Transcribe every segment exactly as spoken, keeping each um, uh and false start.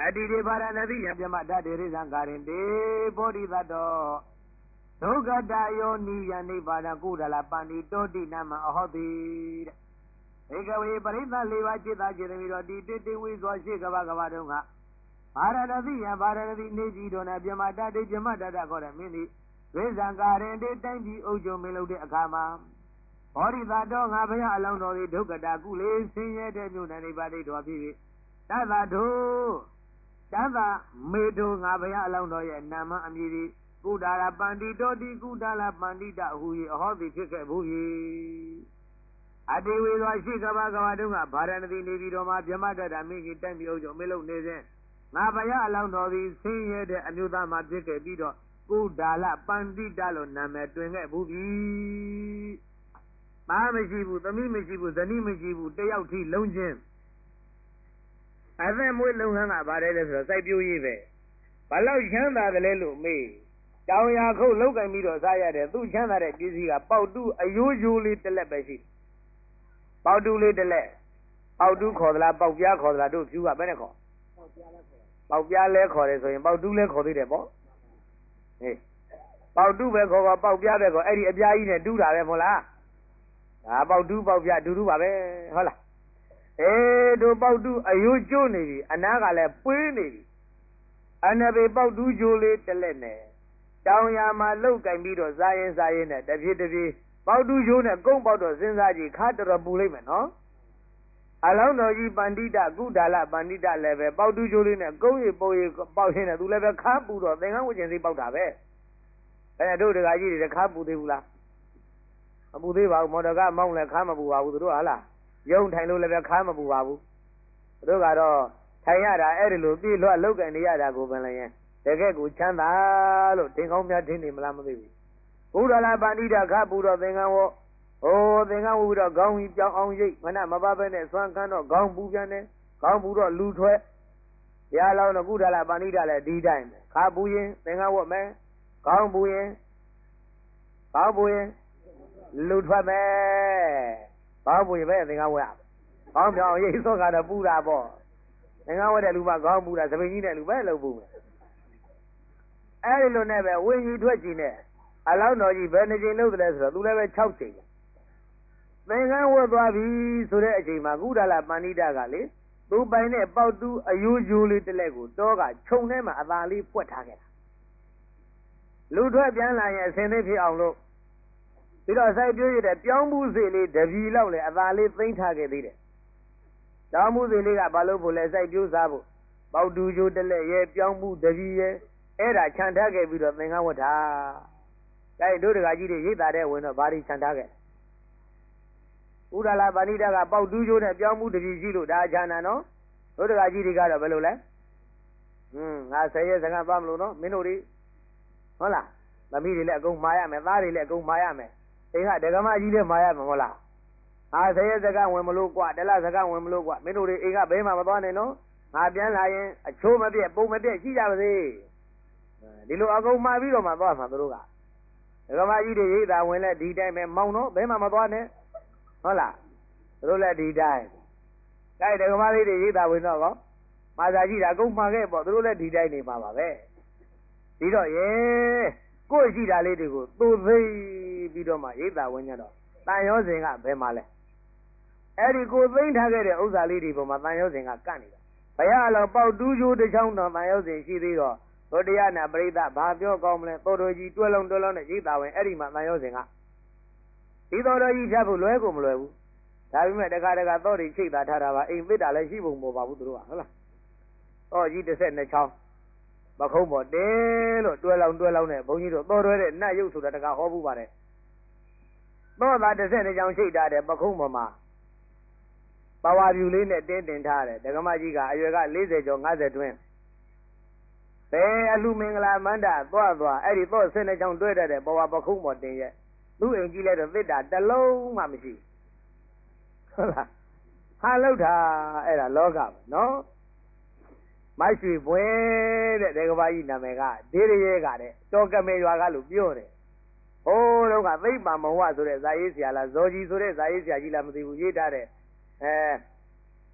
တိတိပါရဏတိယပြမတတေရိသံကာရင်တေဘောဓိသတ္တောဒုက္ခတယောနိယနိဗ္ဗာန်ကုဒလပန္တိတောတိနမအဟောတိတဲ့ဧကဝေပရိသတ်လေးပါးจิตသားจิตသမီးတော်ဒီတိတိဝိစွာရှိကဘာကဘာတုန်းကပါရဏတိယပါရဏတိနေကြီးတော်နဲ့ပြမတတေပြမတတခေါ်တဲ့မင်းဒီဝိဇံကာရင်တေတိုင်းပြည်အုပ်ချုပ်မင်းလုပ်တဲ့အခါမှာဘောဓိသတ္တောငါဘုရားအလောင်းတော်သည်ဒုက္ခတကုလေးဆင်းရဲတဲ့မြို့နယ်နိဗ္ဗာန်တော်ဖြစ်ပြီးတသတို့တသမေတို့ငါဘုရားအလောင်းတော်ရဲ့နာမအမည်သည်ကုဒါလပန္တိတောတိကုဒါလပန္တိတဟူ၏အဟောသည်ဖြစ်ခဲ့ဘူး၏အတေဝေသောရှိကဘာကဘာတုန်းကဗာရဏသီနေပြည်တော်မှာဗြဟ္မတတမင်းကြီးတိုင်းပြည်အုပ်ချုပ်မင်းလုပ်နေစဉ်ငါဘုရားအလောင်းတော်သည်ဆင်းရဲတဲ့အမျိုးသားမှဖြစ်ခဲ့ပြီးတော့ကုဒါလပန္တိတလို့နာမည်တွင်ခဲ့ဘူးပြီမာမရှိဘူးသမီးမရှိဘူးဇနီးမရှိဘူးတယောက်ထိလုံးချင်းအသက်မွေးလုံဟန်းကပါတယ်လဲဆိုတော့စိုက်ပျိုးရေးပဲဘာလို့ချမ်းသာတယ်လဲလို့မေးတောင်ရခုတ်လောက်ကင်ပြီးတော့စားရတယ်သူ့ချမ်းသာတဲ့ပစ္စည်းကပေါက်တူးအယိုးယိုးလေးတစ်လက်ပဲရှိပေါက်တူးလေးတစ်လက်ပေါက်တူးခေါ်သလားပေါက်ပြားခေါ်သလားတို့ဖြူကဘယ်နဲ့ခေါ်ပေါက်ပြားလဲခေါ်တယ်ဆိုရင်ပေါက်တူးလဲခေါ်သေးတယ်ပေါ့ဟေးပေါက်တူးပဲခေါ်ခေါ်ပေါက်ပြားပဲခေါ်အဲ့ဒီအပြားကြီးနဲ့တူးတာပဲမဟုတ်လားဒါပေါက်တူးပေါက်ပြားတူတူပါပဲဟုတ်လားအေးတို့ပေါက်တူးအယိုးကျိုးနေပြီအနားကလည်းပွေးနေပြီအနဘေပေါက်တူးကျိုးလေးတစ်လက်နဲ့တောင်ရမှာလောက်ကင်ပြီးတော့စားရင်စားရင်နဲ့တပြေးတပြေးပေါက်တူးကျိုးနဲ့ကုန်းပေါက်တော့စဉ်းစားကြည့်ခါတော်ပူလိုက်မယ်နော်အလောင်းတော်ကြီးပန္တိတကုဒါလပန္တိတလည်းပဲပေါက်တူးကျိုးလေးနဲ့ကုန်းရီပုံရီပေါက်ရင်းနဲ့သူလည်းပဲခါပူတော့သင်္ကန်းဝကျင်စိပေါက်တာပဲအဲတို့တကကြီးတွေခါပူသေးဘူးလားမပူသေးပါဘူးမော်တော်ကမောင်းလည်းခါမပူပါဘူးသူတို့ဟာလားရုံထိုင်လို့လည်းပဲခါမပူပါဘူးသူတို့ကတော့ထိုင်ရတာအဲ့ဒီလိုပြေးလွှတ်လောက်ကန်နေရတာကိုပင်လည်းတကယ်ကိုချမ်းသာလို့ထင်ကောင်းများထင်နေမလားမသိဘူးဘုရားလာပန္တိတခါပူတော့သင်္ကန်းဝဟိုသင်္ကန်းဝပြီးတော့ခေါင်းကြီးပြောင်းအောင်ရိပ်မနမပပဲနဲ့စွမ်းကန်းတော့ခေါင်းပူပြန်တယ်ခေါင်းပူတော့လူထွဲဘုရားလောင်းတော့ကုဒါလပန္တိတလည်းဒီတိုင်းပဲခါပူရင်သင်္ကန်းဝမယ်ခေါင်းပူရင်ခေါင်းပူရင်လူထွက်မယ်ခေါင်းပူရင်ပဲသင်္ကန်းဝရခေါင်းပြောင်းရိပ်စောကတော့ပူတာပေါ့သင်္ကန်းဝတဲ့လူမှခေါင်းပူတာသပင်ကြီးတဲ့လူပဲလုပ်ပူမယ်အဲ့ဒီလိုနဲ့ပဲဝိညာဉ်ထွက်ကြည့်နဲ့အလောင်းတော်ကြီးဘယ်နှချိန်လုပ်တယ်လဲဆိုတော့သူလည်းပဲ၆ချိန်သင်္ကန်းဝတ်သွားပြီဆိုတဲ့အချိန်မှာကုဒါလပန္တိတကလေသူပိုင်တဲ့ပေါက်တူးအယိုးယိုးလေးတစ်လက်ကိုတောကခြုံထဲမှာအသာလေးပွက်ထားခဲ့တာလူထွက်ပြန်လာရင်အစင်သေးဖြစ်အောင်လို့ပြီးတော့စိုက်ပျိုးရတဲ့ပြောင်းမှုစေလေးတပြီလောက်လေအသာလေးသိမ့်ထားခဲ့သေးတယ်တောင်းမှုစေလေးကဘာလို့ဖို့လဲစိုက်ပျိုးစားဖို့ပေါက်တူးယိုးတစ်လက်ရဲ့ပြောင်းမှုတပြီရဲ့အဲ့ဒါခြံထားခဲ့ပြီးတော့သင်္ကန်းဝတ်တာဒါတို့တကကြီးတွေရိတ်တာတဲ့ဝင်တော့ဘာတွေခြံထားခဲ့ဥဒလာပဏိတကပေါက်တူးကျိုးနဲ့ပြောင်းမှုတပြီရှိလို့ဒါခြံတာနော်တို့တကကြီးတွေကတော့ဘယ်လိုလဲဟွန်းငါဆယ်ရက်စကားသွားမလို့နော်မင်းတို့တွေဟုတ်လားသမီးတွေလည်းအကုန်မှားရမယ်သားတွေလည်းအကုန်မှားရမယ်အိမ်ကဒကမကြီးလည်းမှားရမယ်ဟုတ်လားငါဆယ်ရက်စကားဝင်မလို့ကွာတလစကားဝင်မလို့ကွာမင်းတို့တွေအိမ်ကဘဲမှမသွားနဲ့နော်ငါပြန်လာရင်အချိုးမပြက်ပုံမပြက်ရှိကြပါစေဒီလိုအကုန်မှားပြီးတော့မှသွားမှာတို့ကဒကမကြီးတွေရိတ်တာဝင်လဲဒီတိုင်းပဲမောင်းတော့ဘဲမှမသွားနဲ့ဟုတ်လားတို့လည်းဒီတိုင်းဒါဒကမလေးတွေရိတ်တာဝင်တော့ကောမာသာကြီးတာအကုန်မှားခဲ့ပေါ့တို့လည်းဒီတိုင်းနေမှာပါပဲဒီတော့ရေကိုယ်ရှိတာလေးတွေကိုသို့သိပြီးတော့မှရိတ်တာဝင်ကြတော့တန်ရောစဉ်ကဘယ်မှာလဲအဲ့ဒီကိုသိမ့်ထားခဲ့တဲ့ဥစ္စာလေးတွေပေါ်မှာတန်ရောစဉ်ကကန့်နေတာဘုရားအလောင်းပေါက်တူးကျိုးတစ်ချောင်းတော်တန်ရောစဉ်ရှိသေးတော့တို့တရားနာပရိသတ်ဘာပြောကောင်းမလဲတော်တော်ကြီးတွဲလုံးတွဲလုံးနဲ့ရိတ်တာဝင်အဲ့ဒီမှာတန်ရောစဉ်ကဒီတော်တော်ကြီးဖြတ်ဖို့လွဲကိုမလွယ်ဘူးဒါပေမဲ့တခါတခါတော့တွေချိတ်တာထားတာပါအိမ်သစ်တာလည်းရှိပုံပေါ်ပါဘူးသူတို့ကဟုတ်လားတော့ကြီးတစ်ဆက်နှစ်ချောင်းမခုံးပေါ်တဲလို့တွဲလောင်းတွဲလောင်းနဲ့ဘုန်းကြီးတို့တော်တွဲတဲ့နတ်ရုပ်ဆိုတာတခါဟောဘူးပါတယ်တော့သာတစ်ဆက်နှစ်ချောင်းချိတ်ထားတယ်ပခုံးပေါ်မှာပါဝါပြူလေးနဲ့တင်းတင်ထားတယ်ဒကမကြီးကအရွယ်က၄၀ကျော်၅၀တွင်းဘယ်အလူမင်္ဂလာမန္တသွားသွားအဲ့ဒီတော့ဆင်းနှစ်ချောင်းတွဲတတ်တဲ့ဘဝပခုံးပေါ်တင်ရဲ့သူ့အိမ်ကြီးလိုက်တော့သစ်တာတစ်လုံးမှမရှိဟုတ်လားဟာလောက်တာအဲ့ဒါလောကပဲနော်မရှိဘွယ်တဲ့ဒကမကြီးနာမည်ကဒေရရဲကတဲ့တော်ကမေရွာကလို့ပြောတယ်ဟိုးတော့ကသိပ္ပံမဝဆိုတဲ့ဇာရေးဆရာလားဇော်ကြီးဆိုတဲ့ဇာရေးဆရာကြီးလားမသိဘူးရေးထားတဲ့အဲ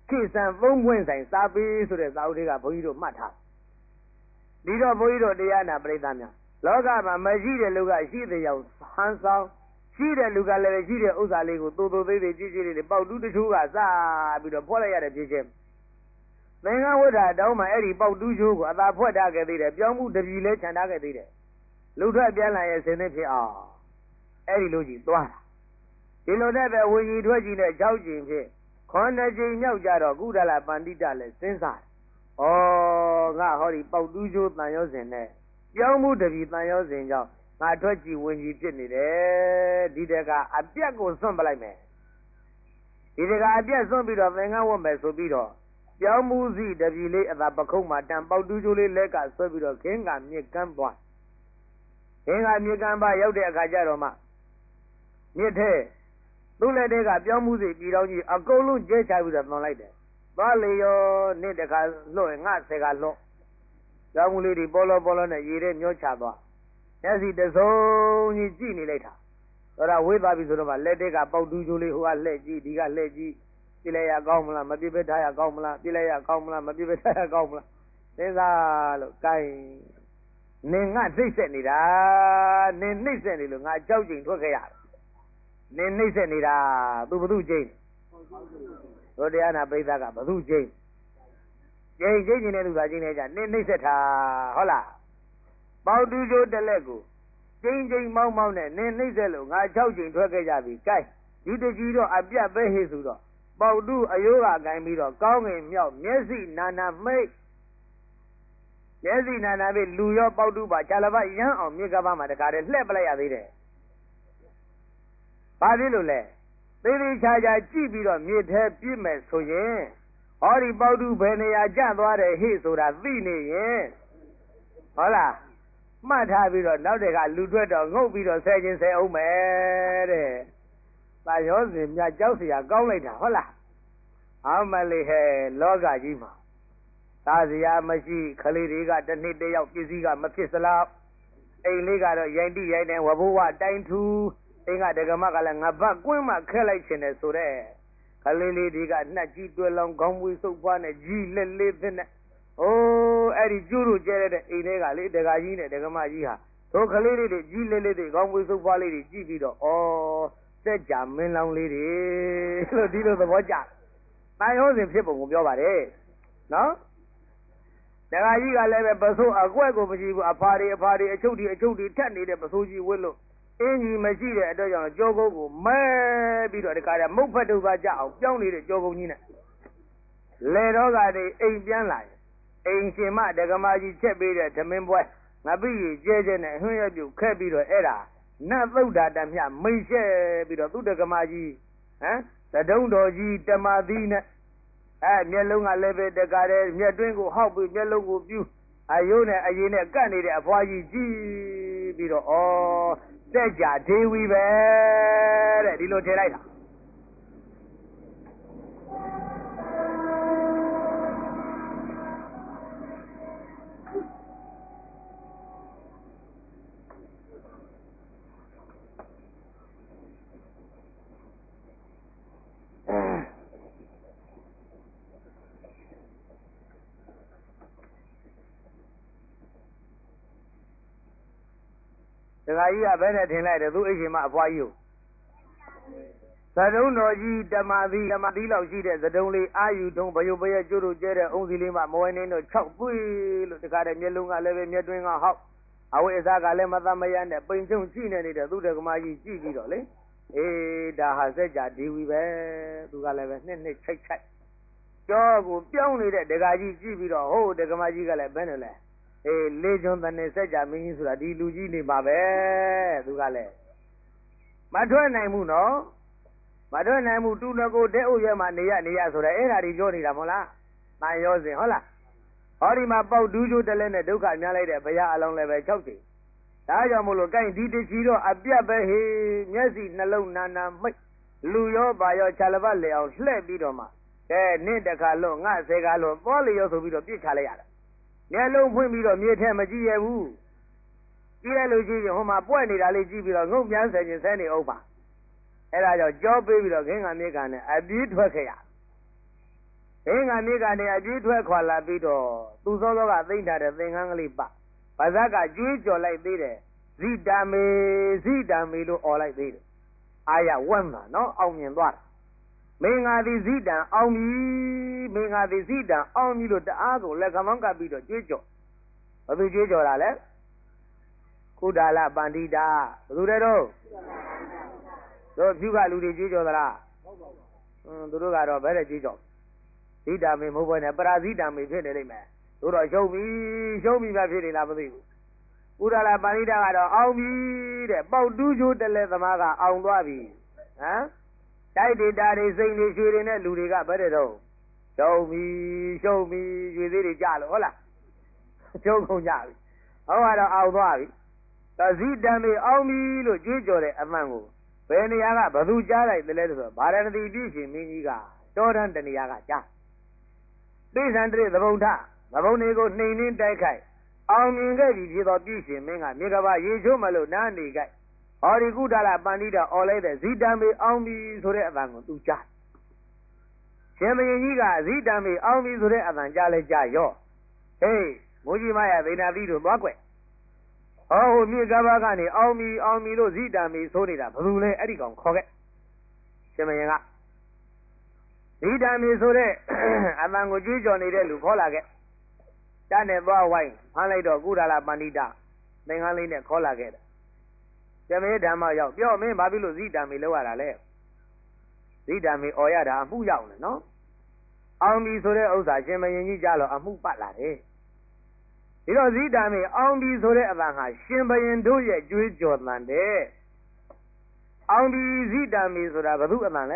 ခေဆန်သုံးပွင့်ဆိုင်စာပေဆိုတဲ့စာအုပ်တွေကဘုန်းကြီးတို့မှတ်ထားဒီတော့ဘုန်းကြီးတို့တရားနာပရိသတ်များလောကမှာမရှိတဲ့လူကရှိတဲ့ရောက်ဟန်ဆောင်ရှိတဲ့လူကလည်းရှိတဲ့ဥစ္စာလေးကိုသို့သို့သေးသေးကြီးကြီးလေးပေါက်တူးတချို့ကစားပြီးတော့ဖွက်လိုက်ရတဲ့ဖြစ်ချင်းသင်္ကန်းဝဋ္ဌတောင်းမှအဲ့ဒီပေါက်တူးချိုးကိုအသာဖွက်ထားခဲ့သေးတယ်ပြောင်းမှုတပြီလဲခြံထားခဲ့သေးတယ်လူထွက်ပြန်လာရဲ့စင်သစ်ဖြစ်အောင်အဲ့ဒီလိုကြီးသွားတာဒီလိုနဲ့ပဲဝီကြီးထွက်ကြီးနဲ့၆ကျင်ဖြစ်ခေါင်းတစ်ချိန်မြောက်ကြတော့ကုဒလပန္တိတလည်းစဉ်းစားဩငါဟောဒီပေါက်တူးချိုးတန်ရောစဉ်နဲ့ပြောင်းမှုတပြီတန်ရောစဉ်ကြောင့်ငါထွက်ကြည့်ဝင်ကြီးဖြစ်နေတယ်ဒီတကအပြက်ကိုစွန့်ပလိုက်မယ်ဒီတကအပြက်စွန့်ပြီးတော့သင်္ကန်းဝတ်မယ်ဆိုပြီးတော့ပြောင်းမှုစီတပြီလေးအသာပခုံးမှာတန်ပေါက်တူးချိုးလေးလက်ကဆွဲပြီးတော့ခင်းကမြစ်ကမ်းသွားခင်းကမြစ်ကမ်းပါရောက်တဲ့အခါကျတော့မှမြစ်ထဲသူ့လက်ထဲကပြောင်းမှုစီပြည်တော်ကြီးအကုန်လုံးကျဲချပြီးတော့သွန်လိုက်တယ်သွားလေရောနေ့တခါလွှတ်ငါဆယ်ကလွှတ်ပြောင်းမှုလေးတွေပေါ်လောပေါ်လောနဲ့ရေထဲမျောချသွားမျက်စိတစုံကြီးကြည့်နေလိုက်တာတော့ဒါဝေးသွားပြီဆိုတော့မှလက်တဲကပေါက်တူးချိုးလေးဟိုကလှဲ့ကြည့်ဒီကလှဲ့ကြည့်ပြလိုက်ရကောင်းမလားမပြစ်ပထားရကောင်းမလားပြလိုက်ရကောင်းမလားမပြစ်ပထားရကောင်းမလားစဉ်းစားလို့ကိုင်းနင်ငါနှိမ့်ဆက်နေတာနင်နှိမ့်ဆက်နေလို့ငါကြောက်ကြိမ်ထွက်ခဲ့ရတယ်နင်နှိမ့်ဆက်နေတာသူဘသူကျိန်းတို့တရားနာပိဿကဘသူကျိန်းကျိန်းကျိန်းနေတဲ့လူကကျိန်းနေကြနင်နှိမ့်ဆက်တာဟုတ်လားပေါတူးချိုးတလက်ကိုကျိန်းကျိန်းမောင်းမောင်းနဲ့နင်နှိမ့်ဆက်လို့ငါ၆ကျိန်းထွက်ခဲ့ကြပြီကိုင်းဒီတကြီးတော့အပြတ်ပဲဟေ့ဆိုတော့ပေါတူးအယိုးကကိုင်းပြီးတော့ကောင်းငင်မြောက်မျက်စိနာနာမိတ်မျက်စိနာနာပြီးလူရောပေါတူးပါခြာလဘရမ်းအောင်မြေကဘာမှာတခါတည်းလှည့်ပလိုက်ရသေးတယ်ဘာဖြစ်လို့လဲသေးသေးချာချာကြည့်ပြီးတော့မြေထဲပြစ်မယ်ဆိုရင်ဟောဒီပေါတူးဘယ်နေရာကျသွားတယ်ဟေ့ဆိုတာသိနေရင်ဟုတ်လားမှတ်ထားပြီးတော့နောက်တည်းကလူထွက်တော့ငုတ်ပြီးတော့ဆဲချင်းဆဲအောင်မယ်တဲ့။ဒါရောစဉ်မြကြောက်เสียကောင်းလိုက်တာဟုတ်လား။အမလေးဟဲ့လောကကြီးမှာသာစရာမရှိခလေးတွေကတစ်နှစ်တယောက်ပစ္စည်းကမဖြစ်စလောက်အိမ်လေးကတော့ရိုင်တိရိုင်တယ်ဝဘိုးဝတိုင်းထူအိမ်ကဒကမကလည်းငါဘကွင်းမှခက်လိုက်ခြင်းနဲ့ဆိုတဲ့ခလေးလေးတွေကနှက်ကြီးတွဲလောင်ခေါင်းမွေးစုပ်ပွားနဲ့ကြီးလက်လေးသင်းနဲ့အိုးအဲ့ဒီကျိုးတို့ကျဲတဲ့အိမ်တွေကလေဒကာကြီးနဲ့ဒကမကြီးဟာတို့ခလေးလေးတွေကြီးလေးလေးတွေခေါင်းမွေးစုပ်ပွားလေးတွေကြည့်ပြီးတော့ဩစက်ကြမင်းလောင်လေးတွေလို့ဒီလိုသဘောကျတာယောစဉ်ဖြစ်ပုံကိုပြောပါတယ်နော်ဒကာကြီးကလည်းပဲပစိုးအကွက်ကိုမရှိဘူးအဖာတွေအဖာတွေအချုပ်တွေအချုပ်တွေထက်နေတဲ့ပစိုးကြီးဝစ်လို့အင်းကြီးမရှိတဲ့အတွက်ကြောင့်ကြောကုန်းကိုမဲပြီးတော့ဒီကရမုတ်ဖက်တုပ်ပါကြအောင်ပြောင်းနေတဲ့ကြောကုန်းကြီးနဲ့လေတော့ကနေအိမ်ပြန်လာရင်အိမ်ရှင်မဒကမာကြီးချက်ပေးတဲ့သမင်းပွဲငါပြီးကျဲကျဲနဲ့ဟွန်းရပြုတ်ခက်ပြီးတော့အဲ့ဒါနတ်သုဒ္ဓတမြမိတ်ရှဲပြီးတော့သူ့ဒကမာကြီးဟမ်သဒုံတော်ကြီးတမာသီးနဲ့အဲမျက်လုံးကလည်းပဲတကားတဲ့မျက်တွင်းကိုဟောက်ပြီးမျက်လုံးကိုပြူးအယိုးနဲ့အရင်နဲ့ကတ်နေတဲ့အဖွားကြီးကြည့်ပြီးတော့ဩစက်ကြဒေဝီပဲတဲ့ဒီလိုထည့်လိုက်တာဒကာကြီးကဘယ်နဲ့ထင်လိုက်တယ်သူအိမ်ရှင်မအဖွားကြီးကိုသဒုံတော်ကြီးတမာသီတမာသီလောက်ရှိတဲ့သဒုံလေးအာယူထုံးဘယုတ်ဘရဲ့ကျိုးတို့ကျဲတဲ့အုံစီလေးမှမဝိုင်းနေတော့၆ပွေလို့တခါတည်းမျက်လုံးကလည်းပဲမျက်တွင်းကဟောက်အဝိအစားကလည်းမသမယနဲ့ပိန်ချုံကြည့်နေနေတဲ့သူတက္ကမကြီးကြည့်ပြီးတော့လေအေးဒါဟာစက်ကြဒီဝီပဲသူကလည်းပဲနှစ်နှစ်ချိုက်ချိုက်ကြောကိုပြောင်းနေတဲ့ဒကာကြီးကြည့်ပြီးတော့ဟိုတက္ကမကြီးကလည်းဘယ်နဲ့လဲအေးလေးချွန်တန်နေစက်ကြမင်းကြီးဆိုတာဒီလူကြီးနေပါပဲသူကလည်းမထွက်နိုင်ဘူးနော်မထွက်နိုင်ဘူးတူနကိုတဲ့ဥရဲမှာနေရနေရဆိုတော့အဲ့ဒါဒီပြောနေတာမဟုတ်လားတန်ရောစဉ်ဟုတ်လားဟောဒီမှာပေါက်ဒူးကျိုးတလဲနဲ့ဒုက္ခများလိုက်တဲ့ဘုရားအလောင်းလည်းပဲ၆ချိန်ဒါကြောင့်မို့လို့ကိုင်ဒီတချီတော့အပြတ်ပဲဟေးမျက်စိနှလုံးနာနာမိတ်လူရောပါရောခြာလပတ်လေအောင်လှဲ့ပြီးတော့မှကဲနင့်တခါလို့ငါဆယ်ခါလို့ပေါ်လေရောဆိုပြီးတော့ပြစ်ချလိုက်ရတာမျက်လုံးဖွင့်ပြီးတော့မြေထဲမကြည့်ရဘူးကြည့်ရလို့ကြည့်ရင်ဟိုမှာပွက်နေတာလေးကြည့်ပြီးတော့ငုံပြန်ဆယ်ခြင်းဆဲနေအောင်ပါအဲ့ဒါကြောင့်ကြောပေးပြီးတော့ခင်းကမြေကနဲ့အပြေးထွက်ခဲ့ရအင်းကနေကနေအကြီးထွက်ခွာလာပြီးတော့သူစောစောကသိမ့်ထားတဲ့သင်္ကန်းကလေးပပါဇက်ကကျွေးကြော်လိုက်သေးတယ်ဇိတံမေဇိတံမေလို့អော်လိုက်သေးတယ်အာရဝမ်းမှာနော်အောင်မြင်သွားတာမင်းငါသည်ဇိတံအောင်ပြီမင်းငါသည်ဇိတံအောင်ပြီလို့တအားကိုလက်ကမောင်းကပ်ပြီးတော့ကျွေးကြော်ဘာသူကျွေးကြော်တာလဲကုဒါလပန္တိတာဘယ်သူတွေတော့တို့ဖြူကလူတွေကျွေးကြော်သလားဟုတ်ပါဘူးဟွန်းသူတို့ကတော့ဘယ်နဲ့ကျွေးကြော်ဇိတံမေမဟုတ်ဘဲနဲ့ပရာဇိတံမေဖြစ်နေလိမ့်မယ်တို့တော့ရှုံးပြီရှုံးပြီပဲဖြစ်နေလားမသိဘူးကုဒါလပန္တိတာကတော့အောင်ပြီတဲ့ပေါက်တူးချိုးတလဲသမားကအောင်သွားပြီဟမ်တိုက်ဒေတာတွေစိန်တွေရွှေတွေနဲ့လူတွေကဘယ်တဲ့တော့ရှုံးပြီရှုံးပြီရွှေသေးတွေကြလို့ဟုတ်လားရှုံးကုန်ကြပြီဟောကတော့အောင်သွားပြီသဇိတံမေအောင်ပြီလို့ကြွေးကြော်တဲ့အမှန်ကိုဘယ်နေရာကဘသူကြားလိုက်တယ်လဲဆိုတော့ဗာရဏသီပြည့်ရှင်မင်းကြီးကတောထန်းတနေရာကကြားသိသံတရသဘုံထသဘုံတွေကိုနှိမ်နှင်းတိုက်ခိုက်အောင်မြင်ခဲ့ပြီဖြစ်သောပြည့်ရှင်မင်းကမြေကဘာရေချိုးမလို့နားနေကြဟောဒီကုဒါလပန္တိတာអော်လိုက်တဲ့ဇိတံမေအောင်ပြီဆိုတဲ့အတန်ကိုသူကြားရှင်မင်းကြီးကဇိတံမေအောင်ပြီဆိုတဲ့အတန်ကြားလဲကြားရောဟေးမိုးကြီးမရသေနာတိတို့သွားကွယ်ဟောဟိုမြေကဘာကနေအောင်ပြီအောင်ပြီလို့ဇိတံမေဆိုနေတာဘယ်သူလဲအဲ့ဒီကောင်ခေါ်ခဲ့ရှင်မင်းကဇိတံမေဆိုတဲ့အတန်ကိုကြွေးကြော်နေတဲ့လူခေါ်လာခဲ့တန်းနဲ့သွားဝိုင်းဖမ်းလိုက်တော့ကုဒါလပန္တိတာသင်္ကန်းလေးနဲ့ခေါ်လာခဲ့တယ်ကျမေဓမ္မရောက်ပြောမင်းဘာဖြစ်လို့ဇိတံမေလောက်ရတာလဲဇိတံမေអော်ရတာအမှုရောက်နေနော်အောင်ပြီဆိုတဲ့ဥစ္စာရှင်မင်းကြီးကြားလို့အမှုပတ်လာတယ်ဒီတော့ဇိတံမေအောင်ပြီဆိုတဲ့အတန်ဟာရှင်ဘရင်တို့ရဲ့ကြွေးကြော်သံတဲ့အောင်ပြီဇိတံမေဆိုတာဘု து အတန်လဲ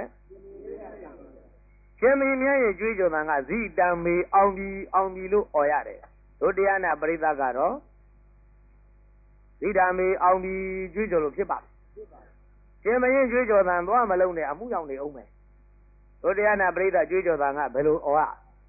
ရှင်မင်းမြတ်ရဲ့ကြွေးကြော်သံကဇိတံမေအောင်ပြီအောင်ပြီလို့អော်ရတယ်တို့တရားနာပရိသတ်ကတော့ဇိတံမေအောင်ပြီကြွေးကြော်လို့ဖြစ်ပါရှင်မင်းကြွေးကြော်သံသွားမလုံးနဲ့အမှုရောက်နေအောင်မယ်တို့တရားနာပရိသတ်ကြွေးကြော်သံကဘယ်လိုអော်ရ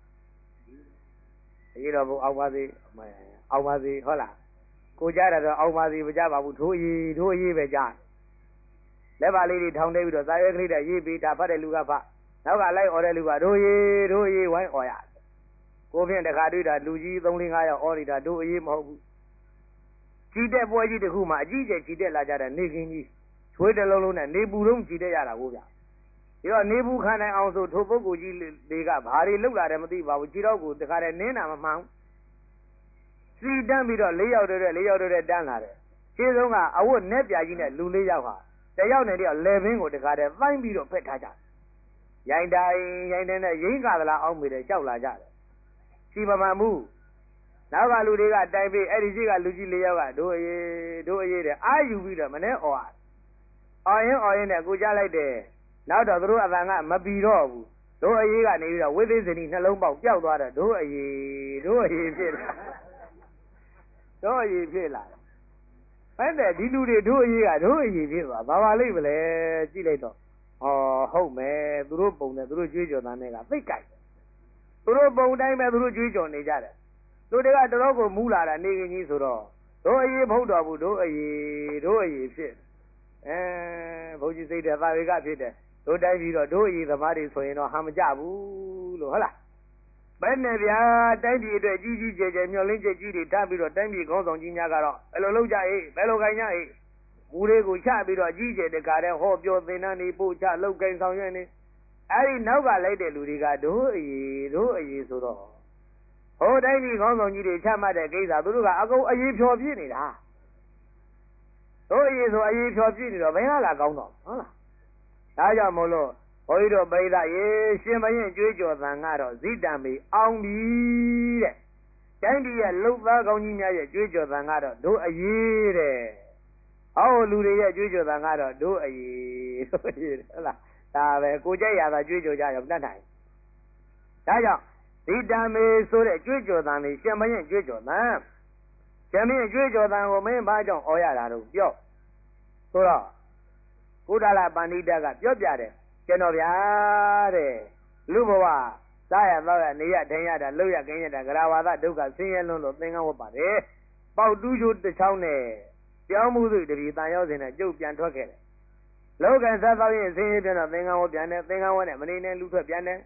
အရေးတော်ဘုအောင်ပါစေအောင်ပါစေဟုတ်လားကိုကြားတာတော့အောင်ပါစေမကြပါဘူးထိုးအရေးထိုးအရေးပဲကြားလက်ပါလေးတွေထောင်နေပြီးတော့သာရွက်ကလေးတွေရေးပေးတာဖတ်တဲ့လူကဖတ်နောက်ကလိုက်អော်တဲ့လူကတို့ရေးတို့ရေးဝိုင်းអော်ရကိုဖြင့်တခါတွေ့တာလူကြီးသုံးလေးငါးယောက်អော်နေတာတို့အရေးမဟုတ်ဘူးကြည်တဲ့ပွဲကြီးတစ်ခုမှအကြီးကျယ်ကြည်တဲ့လာကြတဲ့နေကင်းကြီးချွေးတလုံးလုံးနဲ့နေပူလုံးကြည်တဲ့ရတာကိုဗျဒီတော့နေပူခံနိုင်အောင်ဆိုထိုပုဂ္ဂိုလ်ကြီးတွေကဘာတွေလောက်လာတယ်မသိပါဘူးကြည်တော့ကိုတခါတည်းနင်းတာမမှန်စီတန်းပြီးတော့လေးယောက်တည်းလေးယောက်တည်းတန်းလာတယ်ခြေဆုံးကအဝတ်နဲ့ပြကြီးနဲ့လူလေးယောက်ဟာတယောက်နဲ့တယောက်လေဘင်းကိုတခါတည်းပိုင်းပြီးတော့ဖက်ထားကြရိုင်တိုင်းရိုင်တိုင်းနဲ့ရိမ့်ကသလားအောင်းမိတယ်ကြောက်လာကြတယ်စီမမှန်ဘူးနောက်ကလူတွေကတိုင်ပြီးအဲ့ဒီရှိကလူကြီးလေးယောက်ကတို့အေးတို့အေးတဲ့အာယူပြီးတော့မနဲ့អော်အော်ရင်អော်ရင်နဲ့ကိုကြားလိုက်တယ်နောက်တော့သူတို့အတန်ကမပီတော့ဘူးတို့အေးကနေပြီးတော့ဝိသေစနီနှလုံးပေါက်ပျောက်သွားတော့တို့အေးတို့အေးဖြစ်လာတို့အေးဖြစ်လာအဲ့တဲ့ဒီလူတွေတို့အေးကတို့အေးဖြစ်သွားဘာပါလိမ့်မလဲကြည့်လိုက်တော့ဟောဟုတ်မယ်သူတို့ပုံနဲ့သူတို့ကြွေးကြော်တဲ့ကသိကြိုက်သူတို့ပုံတိုင်းပဲသူတို့ကြွေးကြော်နေကြတယ်တို့တွေကတော်တော်ကိုမူးလာတာနေကင်းကြီးဆိုတော့တို့အေးဖုတ်တော်ဘူးတို့အေးတို့အေးဖြစ်အဲဘုန်းကြီးစိတ်တဲ့သာဝေကဖြစ်တယ်တို့တိုင်းပြီးတော့တို့အေးသမားတွေဆိုရင်တော့ဟာမကြဘူးလို့ဟုတ်လားဘယ်နဲ့ဗျာတိုင်းပြည်အတွက်ကြီးကြီးကျယ်ကျယ်မျှော်လင့်ချက်ကြီးတွေထားပြီးတော့တိုင်းပြည်ခေါင်းဆောင်ကြီးများကတော့ဘယ်လိုလုပ်ကြအေးဘယ်လိုခိုင်းကြအေးမူတွေကိုချပြီးတော့ကြီးကျယ်တကာတဲ့ဟောပြောသင်တန်းနေပို့ချလုပ်ကိုင်ဆောင်ရွက်နေအဲ့ဒီနောက်ကလိုက်တဲ့လူတွေကတို့အေးတို့အေးဆိုတော့ဟိုတိုင်းပြည်ခေါင်းဆောင်ကြီးတွေချမှတ်တဲ့ကိစ္စသူတို့ကအကုန်အရေးဖြော်ပြစ်နေတာတို့အေးဆိုအရေးဖြော်ပြစ်နေတော့ဘယ်ဟာလာကောင်းတော့ဟုတ်လားဒါကြောင့်မို့လို့ဘုန်းကြီးတို့ပိဋကရေရှင်ဘရင်ကြွေးကြော်သံကတော့ဇိတံမေအောင်ပြီတဲ့တိုင်းပြည်ရဲ့လှုပ်သားကောင်းကြီးများရဲ့ကြွေးကြော်သံကတော့တို့အရေးတဲ့ဟောလူတွေရဲ့ကြွေးကြော်သံကတော့တို့အရေးတို့အရေးဟုတ်လားဒါပဲကိုကြိုက်ရတာကြွေးကြော်ကြရောတတ်နိုင်ဒါကြောင့်ဇိတံမေဆိုတဲ့ကြွေးကြော်သံလေးရှင်ဘရင်ကြွေးကြော်သံရှင်ဘရင်ကြွေးကြော်သံကိုမင်းဘာကြောင့်ဩရတာတော့ပြောဆိုတော့ကုဒါလပန္တိတကပြောပြတယ်ကျွန်တော်ဗျာတဲ့လူဘဝစားရတော့ရနေရထိုင်ရတာလှုပ်ရခင်းရတာဂရဝါဒဒုက္ခဆင်းရဲလွန်းလို့သင်္ကန်းဝတ်ပါတယ်ပေါက်တူးချိုးတစ်ချောင်းနဲ့ပြောင်းမှုစုတပြီတန်ရောက်စင်နဲ့ကျုပ်ပြန်ထွက်ခဲ့တယ်လောကစားတော့ရင်ဆင်းရဲပြန်တော့သင်္ကန်းဝတ်ပြန်တယ်သင်္ကန်းဝတ်နဲ့မနေနဲ့လူထွက်ပြန်တယ်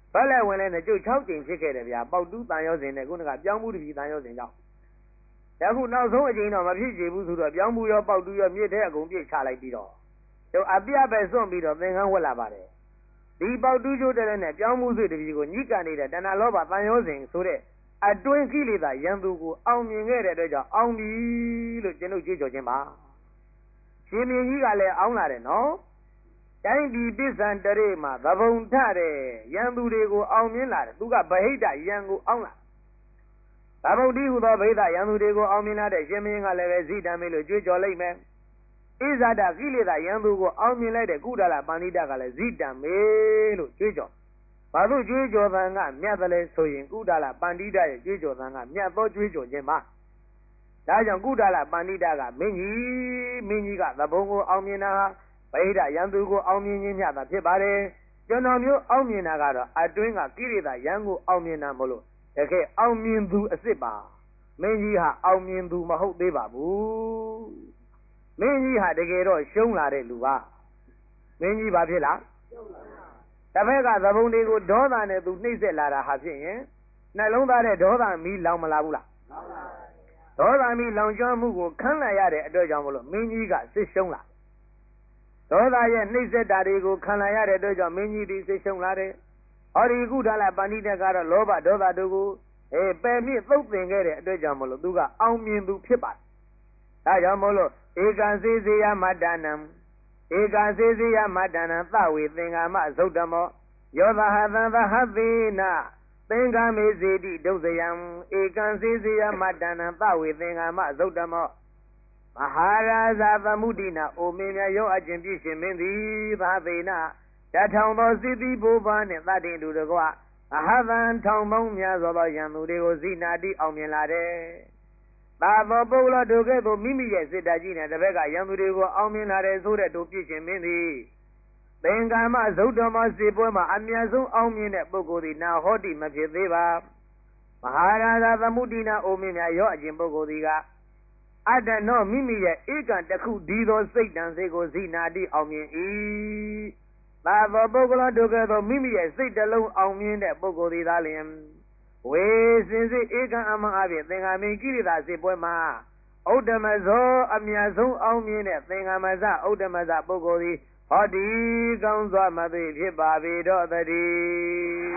ဘက်လက်ဝင်လဲနဲ့ကျုပ်၆ကြိမ်ဖြစ်ခဲ့တယ်ဗျာပေါက်တူးတန်ရောစင်နဲ့ခုနကပြောင်းမှုတပြီတန်ရောစင်ကြောင့်အခုနောက်ဆုံးအချိန်တော့မဖြစ်ချေဘူးဆိုတော့ပြောင်းမှုရောပေါက်တူးရောမြစ်ထဲအကုန်ပြစ်ချလိုက်ပြီးတော့တို့အပြတ်ပဲစွန့်ပြီးတော့သင်္ကန်းဝက်လာပါတယ်ဒီပေါက်တူးကျိုးတဲ့နဲ့ပြောင်းမှုဆွေတပြီကိုညှိကန်နေတဲ့တဏှာလောဘတန်ရောစင်ဆိုတဲ့အတွင်းကိလေသာရန်သူကိုအောင်မြင်ခဲ့တဲ့အတွက်ကြောင့်အောင်ပြီလို့ကျွန်ုပ်ကြွေးကြော်ခြင်းပါရှင်မင်းကြီးကလည်းအောင်းလာတယ်နော်တိုင်းပြည်ပစ္စံတရေမှာသဘုံထတဲ့ရန်သူတွေကိုအောင်မြင်လာတယ်သူကဗဟိတရန်ကိုအောင်းလာသဘုံတိဟုသောဗဟိတရန်သူတွေကိုအောင်မြင်လာတဲ့ရှင်မင်းကလည်းပဲဇိတံမေလို့ကြွေးကြော်လိုက်မယ်ဣဇာတကိလေသာရန်သူကိုအောင်မြင်လိုက်တဲ့ကုဒလပန္နိတကလည်းဇိတံမေလို့ကြွေးကြော်ဘာလို့ကြွေးကြော်သံကမြတ်တယ်လဲဆိုရင်ကုဒလပန္နိတရဲ့ကြွေးကြော်သံကမြတ်သောကြွေးကြော်ခြင်းပါဒါကြောင့်ကုဒလပန္နိတကမင်းကြီးမင်းကြီးကသဘုံကိုအောင်မြင်တာဟာဗဟိတရန်သူကိုအောင်မြင်ခြင်းမျှသာဖြစ်ပါတယ်ကျွန်တော်မျိုးအောင်မြင်တာကတော့အတွင်းကကိလေသာရန်ကိုအောင်မြင်တာမလို့တကယ်အောင်မြင်သူအစ်စ်ပါမင်းကြီးဟာအောင်မြင်သူမဟုတ်သေးပါဘူးမင်းကြီးဟာတကယ်တော့ရှုံးလာတဲ့လူပါမင်းကြီးဘာဖြစ်လားတစ်ဖက်ကသဘုံတွေကိုဒေါသနဲ့သူနှိမ့်ဆက်လာတာဟာဖြစ်ရင်နှလုံးသားတဲ့ဒေါသမီးလောင်မလာဘူးလားဒေါသမီးလောင်ကျွမ်းမှုကိုခံလာရတဲ့အတွက်ကြောင့်မလို့မင်းကြီးကစစ်ရှုံးလာဒေါသရဲ့နှိမ့်ဆက်တာတွေကိုခံလာရတဲ့အတွက်ကြောင့်မင်းကြီးဒီစစ်ရှုံးလာတယ်ဟောဒီကုဒလပန္နိတကတော့လောဘဒေါသတို့ကိုအဲပယ်မြစ်သုတ်သင်ခဲ့တဲ့အတွက်ကြောင့်မလို့သူကအောင်မြင်သူဖြစ်ပါတယ်ဒါကြောင့်မလို့ဧကံစေစေယမတ္တနံဧကံစေစေယမတ္တနံသဝေသင်္ကာမသုတ်တမောယောသဟသံသဟသေနသင်္ကာမေစေတိဒုစယံဧကံစေစေယမတ္တနံသဝေသင်္ကာမသုတ်တမောမဟာရာဇာသမုဒိနာအိုမင်းများရောအကျင့်ပြည့်ရှင်မင်းသည်သာသေနတထောင်သောစိတိဘိုးဘာနှင့်သတ္တိတူတကွအဟသံထောင်ပေါင်းများစွာသောယံသူတွေကိုဇိနာတိအောင်မြင်လာတယ်သာသောပုဂ္ဂလတို့ကဲ့သို့မိမိရဲ့စိတ္တကြီးနဲ့တစ်ဘက်ကယံသူတွေကိုအောင်မြင်လာတယ်ဆိုတဲ့တို့ပြည့်ရှင်မင်းသည်သင်္ကာမဇုတ်တော်မစေပွဲမှာအမြတ်ဆုံးအောင်မြင်တဲ့ပုဂ္ဂိုလ်သည်နာဟောတိမဖြစ်သေးပါမဟာရာဇာသမုဒိနာအိုမင်းများရောအကျင့်ပုဂ္ဂိုလ်သည်ကအတ္တနောမိမိရဲ့ဧကံတစ်ခုဒီသောစိတ်တန်စိတ်ကိုဇိနာတိအောင်မြင်၏သာသောပုဂ္ဂလတို့ကဲ့သို့မိမိရဲ့စိတ်တစ်လုံးအောင်မြင်တဲ့ပုဂ္ဂိုလ်သည်သာလျှင်ဝေစင်စစ်ဧကံအမှန်အပြင်သင်္ဃာမင်းကိရိတာစေပွဲမှာဥဒ္ဓမဇောအမြတ်ဆုံးအောင်မြင်တဲ့သင်္ဃာမဇဥဒ္ဓမဇပုဂ္ဂိုလ်သည်ဟောဒီကောင်းစွာမသိဖြစ်ပါပေတော့တည်း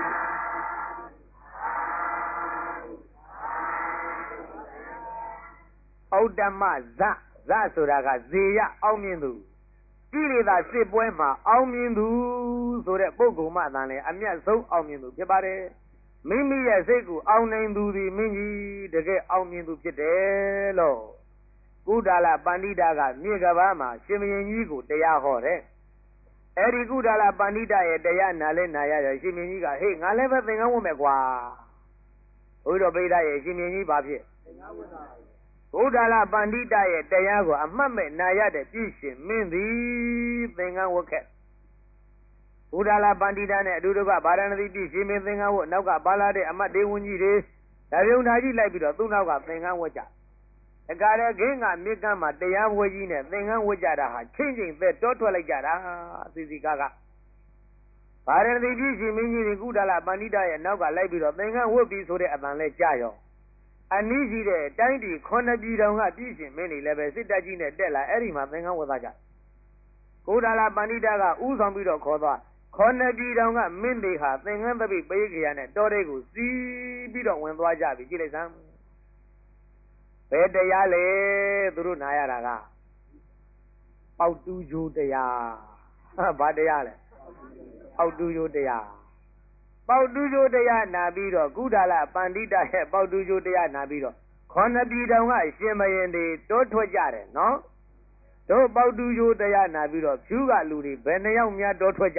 ဥဒ္ဓမဇဇဆိုတာကဇေယအောင်မြင်သူကိလေသာစစ်ပွဲမှာအောင်မြင်သူဆိုတဲ့ပုဂ္ဂိုလ်မှသာလေအမြတ်ဆုံးအောင်မြင်သူဖြစ်ပါတယ်မိမိရဲ့စိတ်ကိုအောင်နိုင်သူသည်မင်းကြီးတကယ်အောင်မြင်သူဖြစ်တယ်လို့ကုဒလပန္နိတကမြေကဘာမှာရှင်မင်းကြီးကိုတရားဟောတယ်အဲ့ဒီကုဒလပန္နိတရဲ့တရားနာလဲနာရရရှင်မင်းကြီးကဟေးငါလည်းပဲသင်္ကန်းဝတ်မယ်ကွာဘုရားပိဋကရဲ့ရှင်မင်းကြီးဘာဖြစ်သင်္ကန်းဝတ်တာကုဒလပန္နိတရဲ့တရားကိုအမှတ်မဲ့နာရတဲ့ပြည့်ရှင်မင်းသည်သင်္ကန်းဝတ်ခဲ့ကုဒလပန္နိတနဲ့အတူတကွဗာရာဏသီပြည့်ရှင်မင်းသင်္ကန်းဝတ်နောက်ကပါလာတဲ့အမတ်ဒေဝန်းကြီးတွေဒါပြုံဓာကြီးလိုက်ပြီးတော့သူ့နောက်ကသင်္ကန်းဝတ်ကြအကာရခင်းကမြစ်ကမ်းမှာတရားပွဲကြီးနဲ့သင်္ကန်းဝတ်ကြတာဟာချင်းချင်းသက်တောထွက်လိုက်ကြတာအစီစီကားကဗာရဏသီပြည့်ရှင်မင်းကြီးတွေကုဒလပန္နိတရဲ့နောက်ကလိုက်ပြီးတော့သင်္ကန်းဝတ်ပြီးဆိုတဲ့အတန်လဲကြရောအနည်းရှိတဲ့တိုင်းပြည်ခုနှစ်ပြည်တော်ကပြည့်ရှင်မင်းတွေလည်းပဲစစ်တပ်ကြီးနဲ့တက်လာအဲ့ဒီမှာသင်္ကန်းဝတ်သားကြကုဒလပန္နိတကဥဆောင်ပြီးတော့ခေါ်သွားခုနှစ်ပြည်တော်ကမင်းတွေဟာသင်္ကန်းသပိပေးကြရနဲ့တောထဲကိုစီးပြီးတော့ဝင်သွားကြပြီကြည့်လိုက်စမ်းဘယ်တရားလဲသူတို့နာရတာကပေါက်တူးကြိုးတရားဘာတရားလဲပေါက်တူးကြိုးတရားပေါက်တူးကြိုးတရားနာပြီးတော့ကုဒလပန္နိတရဲ့ပေါက်တူးကြိုးတရားနာပြီးတော့ခုနှစ်ပြည်တော်ကရှင်မယင်တွေတိုးထွက်ကြတယ်နော်တို့ပေါက်တူးကြိုးတရားနာပြီးတော့ဖြူးကလူတွေဘယ်နှယောက်များတိုးထွက်ကြ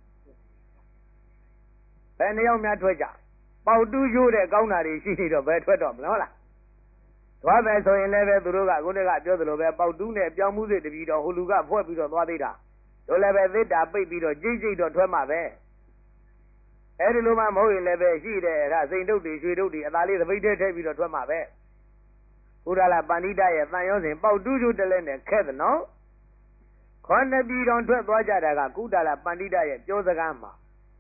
ဘယ်နှယောက်များထွက်ကြပေါက်တူးကြိုးတဲ့ကောင်းတာတွေရှိနေတော့ဘယ်ထွက်တော့မလားဟုတ်လားသွားပဲဆိုရင်လည်းပဲသူတို့ကကိုယ်တည်းကပြောသလိုပဲပေါက်တူးနဲ့ပြောင်းမှုစိတ်တပြီးတော့ဟိုလူကဖွဲ့ပြီးတော့သွားသေးတာတို့လည်းပဲသစ်တာပိတ်ပြီးတော့ကြိတ်ကြိတ်တော့ထွက်မှာပဲအဲ့ဒီလိုမှမဟုတ်ရင်လည်းပဲရှိတယ်အဲ့ဒါစိန်တုတ်တွေရွှေတုတ်တွေအသာလေးသပိတ်ထဲထည့်ပြီးတော့ထွက်မှာပဲကုဒလပန္နိတရဲ့တန်ရောစဉ်ပေါက်တူးကျိုးတလဲနဲ့ခဲ့တယ်နော်ခေါဏပြည်တော်ထွက်သွားကြတာကကုဒလပန္နိတရဲ့ပြောစကားမှာ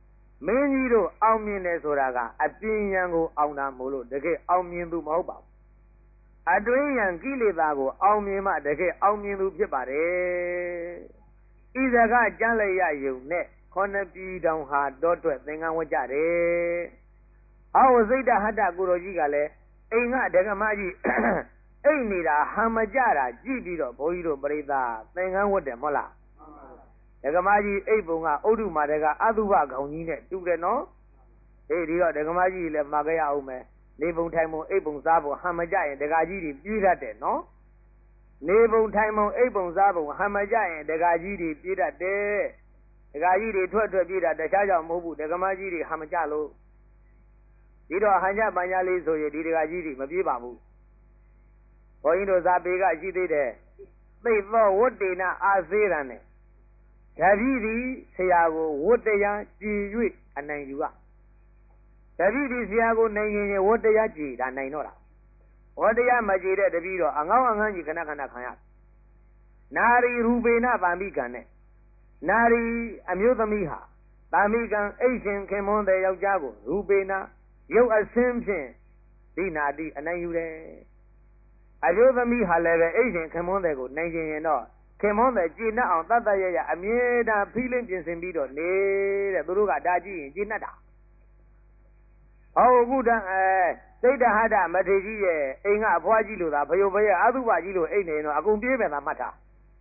မင်းကြီးတို့အောင်မြင်တယ်ဆိုတာကအပြင်ယံကိုအောင်တာမို့လို့တကယ်အောင်မြင်သူမဟုတ်ပါဘူးအတွင်းယံကိလေသာကိုအောင်မြင်မှတကယ်အောင်မြင်သူဖြစ်ပါတယ်ဤစကားကြမ်းလိုက်ရယုံနဲ့ခொနပြည်တောင်ဟာတောထွက်သင်္ကန်းဝတ်ကြတယ်။အော်စိတ်တဟတ္တကိုတော်ကြီးကလည်းအိမ်ကဒကမကြီးအိမ်နေတာဟံမကြတာကြည့်ပြီးတော့ဘုန်းကြီးတို့ပရိသတ်သင်္ကန်းဝတ်တယ်မဟုတ်လား။ဒကမကြီးအိမ်ပုံကဥဒ္ဓမာတကအတုပခေါင်းကြီးနဲ့တူတယ်နော်။အေးဒီတော့ဒကမကြီးလည်းမှာခဲ့ရအောင်မယ်။နေပုံထိုင်ပုံအိမ်ပုံစားပုံဟံမကြရင်ဒကာကြီးတွေပြေးတတ်တယ်နော်။နေပုံထိုင်ပုံအိမ်ပုံစားပုံဟံမကြရင်ဒကာကြီးတွေပြေးတတ်တယ်ဒကာကြီးတွေထွက်ထွက်ပြေးတာတခြားကြောင့်မဟုတ်ဘူးဒကမကြီးတွေဟံမကြလို့ဒီတော့ဟန်ကြပညာလေးဆိုရင်ဒီဒကာကြီးတွေမပြေးပါဘူးဘုန်းကြီးတို့ဇာပေကရှိသေးတယ်သိသောဝတ္တေနအာစေရံနဲ့ဓာတိသည်ဆရာကိုဝတ္တရားကြည်၍အနိုင်ယူရဓာတိသည်ဆရာကိုနိုင်ရင်ဝတ္တရားကြည်ဒါနိုင်တော့တာဝတ္တရားမကြည်တဲ့တပည့်တော့အငေါင်းအငန်းကြီးခဏခဏခံရနာရီရူပေနဗာမိကံနဲ့နာရီအမျိုးသမီးဟာဗာမိကံအိတ်ရှင်ခင်မွန်းတဲ့ယောက်ျားကိုရူပေနရုပ်အစင်းဖြင့်ဒီနာတိအနိုင်ယူတယ်အမျိုးသမီးဟာလည်းပဲအိတ်ရှင်ခင်မွန်းတဲ့ကိုနိုင်ခြင်းရင်တော့ခင်မွန်းတဲ့ကြည်နှက်အောင်တတ်တတ်ရရအမြဲတမ်းဖိလင်းပြင်ဆင်ပြီးတော့နေတဲ့သူတို့ကဒါကြည့်ရင်ကြည်နှက်တာဟောအခုတန်းအဲစိတ်တဟတမထေကြီးရဲ့အိမ်ကအဖွားကြီးလို့သာဖယုတ်ဖရဲ့အသုဘကြီးလို့အိတ်နေတော့အကုန်ပြေးမယ်သာမှတ်တာ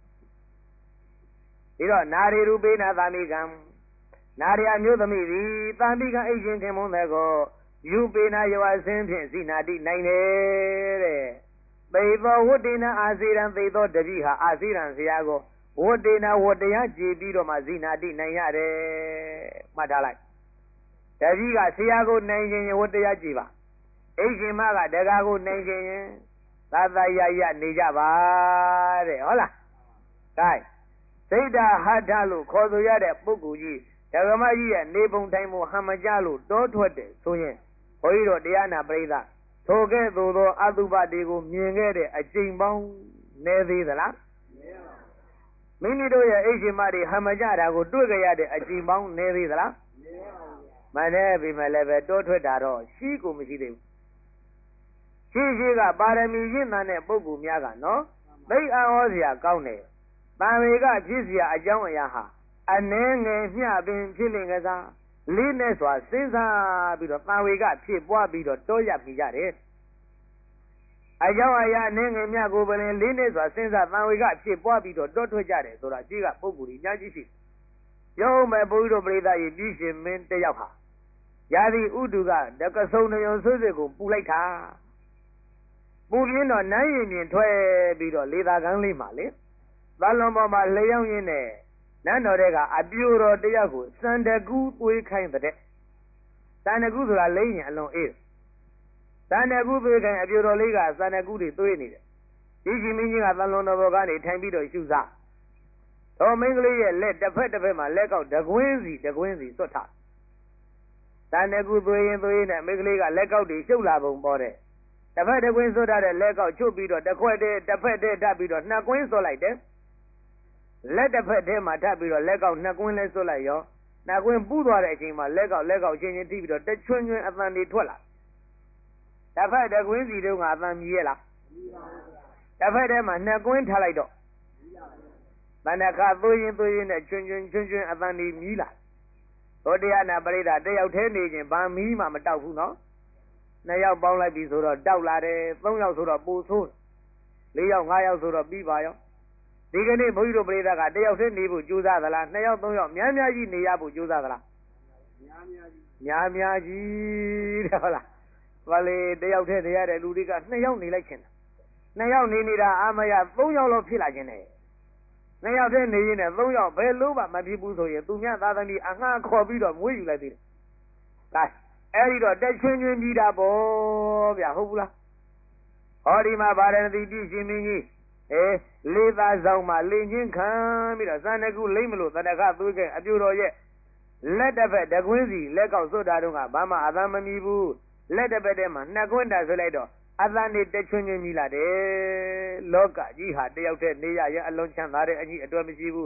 ဒီတော့နာရီရူပေနာသာမိကံနာရီအမျိုးသမီးသည်သာမိကံအိတ်ရှင်ခင်မွန်းတဲ့ကိုယူပေနာယောအစင်းဖြင့်စိနာတိနိုင်တယ်တဲ့ပေသောဝတ္တေနအာစေရံပေသောတပိဟာအာစေရံဆရာကိုဝတ္တေနဝတ္တရားကြည်ပြီးတော့မှစိနာတိနိုင်ရတယ်မှတ်ထားလိုက်တပိကဆရာကိုနိုင်ခြင်းဝတ္တရားကြည်ပါအိတ်ရှင်မကတကားကိုနိုင်ခြင်းသာသာရရနေကြပါတဲ့ဟုတ်လားကဲစိတ်ဓာဟထလို့ခေါ်ဆိုရတဲ့ပုဂ္ဂိုလ်ကြီးဓမ္မကြီးရဲ့နေပုံတိုင်းပုံဟံမကြလို့တောထွက်တယ်ဆိုရင်ဘုန်းကြီးတို့တရားနာပရိသတ်ထိုကဲ့သို့သောအတုပတွေကိုမြင်ခဲ့တဲ့အကျိန်ပေါင်းနည်းသေးသလားမိမိတို့ရဲ့အိတ်ရှင်မတွေဟံမကြတာကိုတွေ့ကြရတဲ့အကျိန်ပေါင်းနည်းသေးသလားမနည်းပြီမဲ့လည်းပဲတောထွက်တာတော့ရှိကိုမရှိသေးဘူးရှိရှိကပါရမီရင့်တန်တဲ့ပုဂ္ဂိုလ်များကနော်သိအံ့ဩစရာကောင်းတယ်တန်ဝေကဖြစ်เสียအကြောင်းအရာဟာအနှဲငယ်မျှပင်ဖြစ်လင်ကစားလေးနဲ့စွာစဉ်းစားပြီးတော့တန်ဝေကဖြစ်ပွားပြီးတော့တောရမိကြတယ်အကြောင်းအရာအနှဲငယ်မျှကိုပင်လေးနဲ့စွာစဉ်းစားတန်ဝေကဖြစ်ပွားပြီးတော့တောထွက်ကြတယ်ဆိုတာအကြီးကပုဂ္ဂိုလ်ကြီးညာကြီးရှိရုံးမဲ့ဘုရားတို့ပရိသတ်ကြီးပြီးရှင်မင်းတယောက်ဟာယာတိဥတုကတကဆုံနယုံဆွေးဆွေးကိုပူလိုက်တာပူပြင်းတော့နန်းရင်ပြင်ထွက်ပြီးတော့လေသာကန်းလေးမှာလေသလွန်ပေါ်မှာလျောင်းရင်းနဲ့နန်းတော်တွေကအပြိုတော်တယောက်ကိုစံတကူသွေးခိုင်းတဲ့စံတကူဆိုတာလိမ့်ရင်အလွန်အေးစံတကူသွေးခိုင်းအပြိုတော်လေးကစံတကူတွေသွေးနေတယ်ဒီကြီးမင်းကြီးကသလွန်တော်ဘောကနေထိုင်ပြီးတော့ရှုစားတော်မင်းကလေးရဲ့လက်တစ်ဖက်တစ်ဖက်မှာလက်ကောက်တကွင်းစီတကွင်းစီစွတ်ထားစံတကူသွေးရင်သွေးနဲ့မင်းကလေးကလက်ကောက်တွေရှုပ်လာပုံပေါ်တဲ့တစ်ဖက်တစ်ကွင်းစွတ်ထားတဲ့လက်ကောက်ချုပ်ပြီးတော့တစ်ခွက်တည်းတစ်ဖက်တည်းထပ်ပြီးတော့နှစ်ကွင်းစွတ်လိုက်တယ်လက်တစ်ဖက်ထဲမှာထပ်ပြီးတော့လက်ကောက်နှစ်ကွင်းလဲစွတ်လိုက်ရောနှစ်ကွင်းပူးသွားတဲ့အချိန်မှာလက်ကောက်လက်ကောက်ချင်းချင်းတီးပြီးတော့တချွန်းချွန်းအသံတွေထွက်လာတစ်ဖက်တစ်ကွင်းစီတုန်းကအသံမြည်ရလားတစ်ဖက်ထဲမှာနှစ်ကွင်းထားလိုက်တော့မနခသွေးရင်သွေးရင်နဲ့ချွန်းချွန်းချွန်းချွန်းအသံတွေမြည်လာဟောတရားနာပရိသတ်တယောက်တည်းနေခြင်းဘာမီးမှမတောက်ဘူးနော်နှစ်ယောက်ပေါင်းလိုက်ပြီဆိုတော့တောက်လာတယ်သုံးယောက်ဆိုတော့ပူဆိုးလေးယောက်ငါးယောက်ဆိုတော့ပြီးပါရောဒီကနေ့ဘုန်းကြီးတို့ပရိသတ်ကတယောက်တည်းနေဖို့ကြိုးစားသလားနှစ်ယောက်သုံးယောက်များများကြီးနေရဖို့ကြိုးစားသလားများများကြီးများများကြီးတဲ့ဟုတ်လားဘာလေတယောက်တည်းနေရတဲ့လူတွေကနှစ်ယောက်နေလိုက်ချင်တာနှစ်ယောက်နေနေတာအာမရသုံးယောက်လောက်ဖြစ်လာခြင်းနဲ့နှစ်ယောက်တည်းနေရင်လည်းသုံးယောက်ဘယ်လို့မှမဖြစ်ဘူးဆိုရင်သူများသားသမီးအငှားခေါ်ပြီးတော့မွေးယူလိုက်သေးတယ်။ဒါအဲ့ဒီတော့တက်ချွင်းချွင်းပြီးတာပေါ့ဗျာဟုတ်ဘူးလားဟောဒီမှာဗာရဏသီပြည့်ရှင်မင်းကြီးအဲလေးသားဆောင်မှာလင်းချင်းခံပြီးတော့ဇန်နကုလိမ့်မလို့တဏ္ဍခသွေးကအပြူတော်ရဲ့လက်တစ်ဖက်တကွင်းစီလက်ကောက်စွတ်တာတော့ကဘာမှအသံမမီဘူးလက်တစ်ဖက်ထဲမှာနှစ်ကွင်းတာဆိုလိုက်တော့အသံနေတက်ချွင်းချွင်းကြီးလာတယ်လောကကြီးဟာတယောက်တည်းနေရရင်အလုံးချမ်းသာတဲ့အကြီးအတွက်မရှိဘူး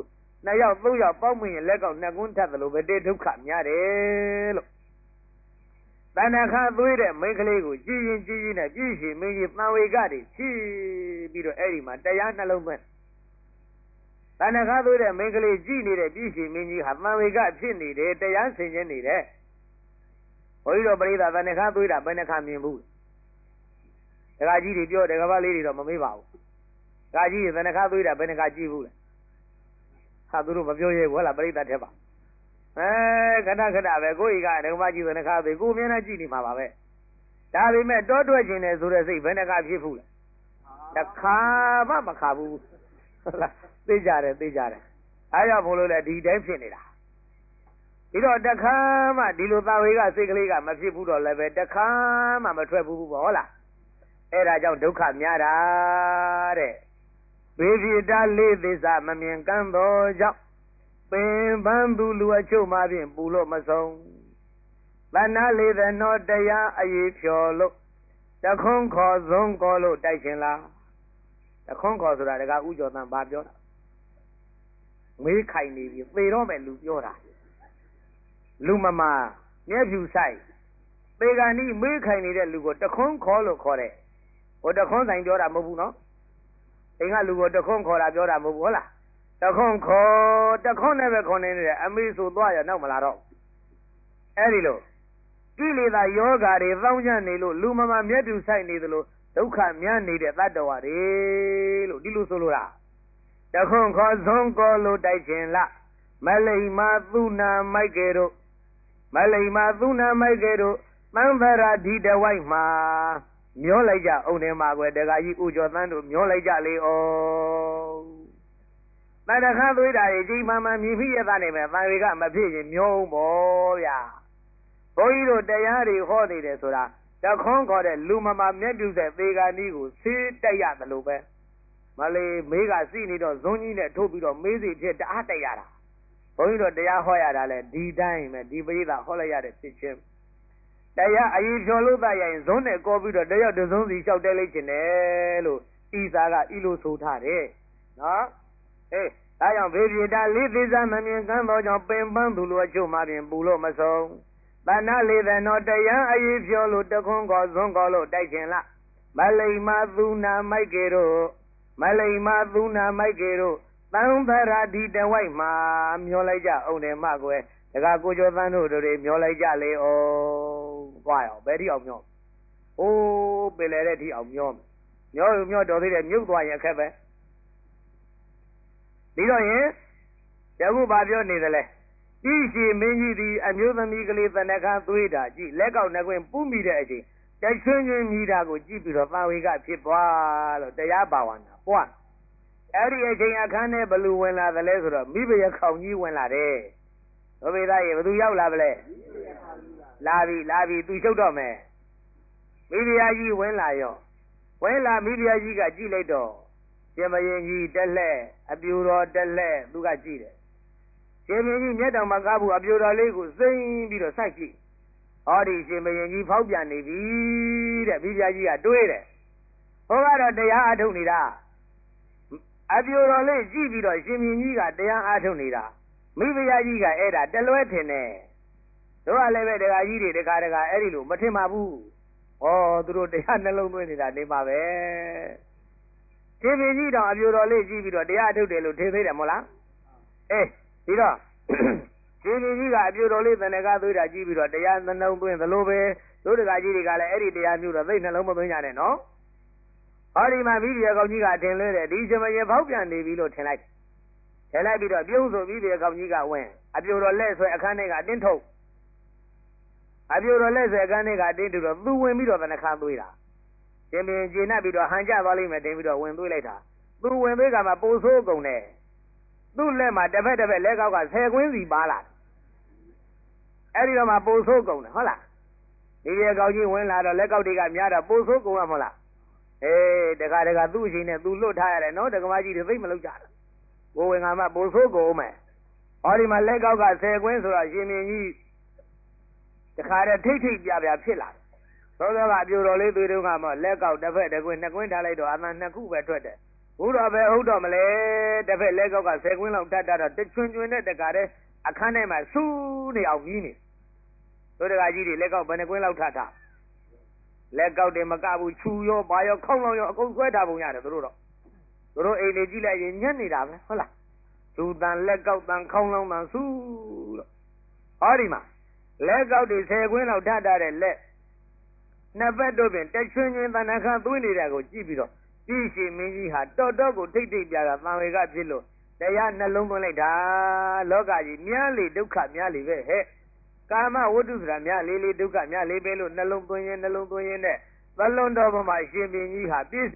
နှစ်ယောက်သုံးယောက်ပေါင်းမိရင်လက်ကောက်နှစ်ကွန်းထပ်သလိုပဲတေဒုက္ခများတယ်လို့တဏ္ဍခါသွေးတဲ့မိန်းကလေးကိုကြည်ရင်ကြည်ရင်နဲ့ပြည့်ရှင်မင်းကြီးတန်ဝေကတွေချီပြီးတော့အဲ့ဒီမှာတရားနှလုံးသွင်းတဏ္ဍခါသွေးတဲ့မိန်းကလေးကြည်နေတဲ့ပြည့်ရှင်မင်းကြီးဟာတန်ဝေကဖြစ်နေတယ်တရားဆင်ခြင်းနေတယ်ဘုန်းကြီးတို့ပရိသတ်တဏ္ဍခါသွေးတာဘယ်နှခါမြင်ဘူးဒကာကြီးတွေပြောဒကာမလေးတွေတော့မမေးပါဘူးဒကာကြီးတွေတဏ္ဍခါသွေးတာဘယ်နှခါကြည့်ဘူးလဲဟာသူတို့မပြောရဲဘူးဟုတ်လားပရိသတ်ထဲပါအဲခဏခဏပဲကိုယ့်ဤကဒကာမကြီးတဏ္ဍခါသွေးကိုမြင်နေကြည့်နေမှာပါပဲဒါပေမဲ့တောတွက်ခြင်းနဲ့ဆိုတဲ့စိတ်ဘယ်နှခါဖြစ်ဘူးလဲတခါမှမခါဘူးဟုတ်လားသိကြတယ်သိကြတယ်အားကြောင့်ဘုလို့လဲဒီတိုင်းဖြစ်နေတာဒီတော့တခါမှဒီလိုသာဝေကစိတ်ကလေးကမဖြစ်ဘူးတော့လည်းပဲတခါမှမထွက်ဘူးပေါ့ဟုတ်လားအဲ့ဒါကြောင့်ဒုက္ခများတာတဲ့ဘေးဖြစ်တာလေးသစ္စာမမြင်ကမ်းသောကြောင့်ပင်ပန်းသူလူအချို့မှဖြင့်ပူလို့မဆုံးတဏ္ဍလေးသနောတရားအရေးဖြော်လို့တခွန်းခေါ်ဆုံးခေါ်လို့တိုက်ခြင်းလားတခွန်းခေါ်ဆိုတာတကဥကျော်တန်ဘာပြောတာမေးခိုင်နေပြီသေတော့မဲ့လူပြောတာလူမမမျက်ဖြူဆိုင်သေကနီးမေးခိုင်နေတဲ့လူကိုတခွန်းခေါ်လို့ခေါ်တယ်ဟိုတခွန်းဆိုင်ပြောတာမဟုတ်ဘူးနော်အိမ်ကလူကိုတခွန်းခေါ်တာပြောတာမဟုတ်ဘူးဟုတ်လားတခွန်းခေါ်တခွန်းနဲ့ပဲခေါ်နေတယ်အမေဆိုသွားရနောက်မလာတော့အဲ့ဒီလိုကိလေသာယောဂါတွေသောင်းကျနေလို့လူမမမျက်ဖြူဆိုင်နေသလိုဒုက္ခများနေတဲ့တတ္တဝါတွေလို့ဒီလိုဆိုလိုတာတခွန်းခေါ်ဆုံးခေါ်လို့တိုက်ခြင်းလားမလိမ္မာသုနာမိုက်ကေတို့မလိမ္မာသုနာမိုက်ကေတို့သံသရာဒီတဝိုက်မှာမျောလိုက်ကြအောင်တယ်မှာကွယ်တခါကြီးဥကျော်သန်းတို့မျောလိုက်ကြလေဩတဏ္ဍခါသွေးတာတွေကြီးမှမှမြည်ဖြစ်ရတဲ့မယ်တန်ဝေကမဖြစ်ရင်မျောအောင်ပေါ့ဗျာဘုန်းကြီးတို့တရားတွေဟောနေတယ်ဆိုတာတခွန်းခေါ်တဲ့လူမမမျက်ပြုတဲ့သေဂာနီးကိုဆေးတက်ရတယ်လို့ပဲမလေးမေးကစီနေတော့ဇွန်းကြီးနဲ့ထုတ်ပြီးတော့မေးစီဖြစ်တအားတက်ရတာဘုန်းကြီးတို့တရားဟောရတာလဲဒီတိုင်းပဲဒီပရိသဟောလိုက်ရတဲ့ဖြစ်ချင်းတရားအရေးဖြော်လို့တတ်ရင်ဇွန်းနဲ့ကောပြီးတော့တယောက်တစုံစီလျှောက်တဲလိုက်ခြင်းတယ်လို့ဤစာကဤလိုဆိုထားတယ်နော်အေးဒါကြောင့်ဘေပြေတာလေးသေးစားမမြင်ကမ်းသောကြောင့်ပင်ပန်းသူလိုအချို့မှပြင်ပူလို့မဆုံးတဏ္ဍလေးသနောတရားအရေးဖြော်လို့တခွန်းကောဇွန်းကောလို့တိုက်ခြင်းလားမလိမ္မာသူနာမိုက်ကေတို့မလိမ္မာသူနာမိုက်ကေတို့သံသရာဒီတဝိုက်မှာမျောလိုက်ကြအောင်တယ်မကွယ်တခါကိုကျော်သန်းတို့တွေမျောလိုက်ကြလေဩသွားရောဘယ်ထိအောင်မျောအိုးပင်လေတဲ့ထိအောင်မျောမျောမျောတော်သေးတယ်မြုပ်သွားရင်အခက်ပဲဒီတော့ရင်တခုဘာပြောနေသလဲကြည်ရှိမင်းကြီးသည်အမျိုးသမီးကလေးတဏ္ဍခါသွေးတာကြည်လက်ကောက်နှကွင်းပူးမိတဲ့အချိန်တချွင်းချင်းမြည်တာကိုကြည့်ပြီးတော့သာဝေကဖြစ်သွားလို့တရားပါဝနာပွားအဲ့ဒီအချိန်အခန်းထဲဘလူဝင်လာသလဲဆိုတော့မိဘရခေါင်ကြီးဝင်လာတယ်ဘုရားရေဘသူရောက်လာဗလဲလာပြီလာပြီသူချုပ်တော့မယ်မိဖုရားကြီးဝင်လာရောဝင်လာမိဖုရားကြီးကကြည့်လိုက်တော့ရှင်မရင်ကြီးတက်လှဲ့အပြူတော်တက်လှဲ့သူကကြည့်တယ်ရှင်မင်းကြီးမျက်တောင်မှာကားဘူးအပြူတော်လေးကိုစိမ့်ပြီးတော့စိုက်ကြည့်ဟောဒီရှင်မရင်ကြီးဖောက်ပြန်နေပြီတဲ့မိဖုရားကြီးကတွေးတယ်ဟောကတော့တရားအထုတ်နေတာအပြူတော်လေးကြည့်ပြီးတော့ရှင်မင်းကြီးကတရားအထုတ်နေတာမိဖုရားကြီးကအဲ့ဒါတလွဲထင်တယ်တို့ကလည်းပဲဒကာကြီးတွေဒကာဒကာအဲ့ဒီလိုမထင်ပါဘူးဩသူတို့တရားနှလုံးသွင်းနေတာနေပါပဲရှင်မင်းကြီးတော့အပြူတော်လေးကြည့်ပြီးတော့တရားထုတ်တယ်လို့ထင်သေးတယ်မဟုတ်လားအေးဒီတော့ရှင်မင်းကြီးကအပြူတော်လေးတဏ္ဍခါသွေးတာကြည့်ပြီးတော့တရားနှလုံးသွင်းသလိုပဲတို့ဒကာကြီးတွေကလည်းအဲ့ဒီတရားမျိုးတော့သိနှလုံးမသွင်းကြနဲ့နော်ဟောဒီမှာမိဖုရားကောင်ကြီးကထင်လွဲတယ်ဒီရှင်မရင်ဖောက်ပြန်နေပြီလို့ထင်လိုက်ထင်လိုက်ပြီးတော့ပြုံးဆိုမိဖုရားကောင်ကြီးကဝင်အပြူတော်လက်ဆွဲအခန်းထဲကအတင်းထုတ်အပြူတော်လက်ဆွဲအခန်းထဲကအတင်းထုတ်တော့သူဝင်ပြီးတော့တဏ္ဍခါသွေးတာရှင်မင်းကျေနပ်ပြီးတော့ဟန်ကြသွားလိမ့်မယ်တင်ပြီးတော့ဝင်သွေးလိုက်တာသူဝင်သွေးကမှပိုဆိုးကုန်တယ်သူ့လက်မှာတစ်ဖက်တစ်ဖက်လက်ကောက်ကဆယ်ကွင်းစီပါလာအဲ့ဒီတော့မှပိုဆိုးကုန်တယ်ဟုတ်လားဒီရေကောက်ကြီးဝင်လာတော့လက်ကောက်တွေကများတော့ပိုဆိုးကုန်ရမဟုတ်လားအေးတခါတခါသူ့အချိန်နဲ့သူလွတ်ထားရတယ်နော်တက္ကမကြီးတွေသိမလို့ကြတာကိုဝင်ကမှပိုဆိုးကုန်မယ်ဟောဒီမှာလက်ကောက်ကဆယ်ကွင်းဆိုတော့ရှင်မင်းကြီးတခါတည်းထိတ်ထိတ်ပြပြဖြစ်လာသောသောကအပြူတော်လေးသွေးတုံးကမှလက်ကောက်တစ်ဖက်တစ်ကွင်းနှစ်ကွင်းထားလိုက်တော့အမှန်နှစ်ခုပဲထွက်တယ်ဘုရားပဲဟုတ်တော်မလဲတစ်ဖက်လက်ကောက်ကဆယ်ကွင်းလောက်တတ်တာတော့တချွင်ချွင်နဲ့တကားတဲ့အခန်းထဲမှာစူးနေအောင်ကြီးနေတို့တကားကြီးတွေလက်ကောက်ဘယ်နှကွင်းလောက်ထထလက်ကောက်တွေမကဘူးချူရောဘာရောခေါင်းလောင်ရောအကုန်ဆွဲထားပုံရတယ်တို့တော့တို့အိမ်လေးကြည့်လိုက်ရင်ညက်နေတာပဲဟုတ်လားသူတန်လက်ကောက်တန်ခေါင်းလောင်တန်စူးတော့ဟောဒီမှာလက်ကောက်တွေဆယ်ကွင်းလောက်ထထတဲ့လက်နှစ်ဘက်တို့ပြင်တချွင်ချွင်တဏ္ဍခါသွင်းနေတာကိုကြည့်ပြီးတော့ကြည့်ရှင်မင်းကြီးဟာတော်တော်ကိုထိတ်ထိတ်ပြာကသံဝေကဖြစ်လို့တရားနှလုံးသွင်းလိုက်တာလောကကြီးများလေဒုက္ခများလေပဲဟဲ့ကာမဝတ္ထုဆိုတာများလေလေဒုက္ခများလေပဲလို့နှလုံးသွင်းရင်နှလုံးသွင်းရင်နဲ့သလွန်တော်ဘမှာရှင်မင်းကြီးဟာပြည့်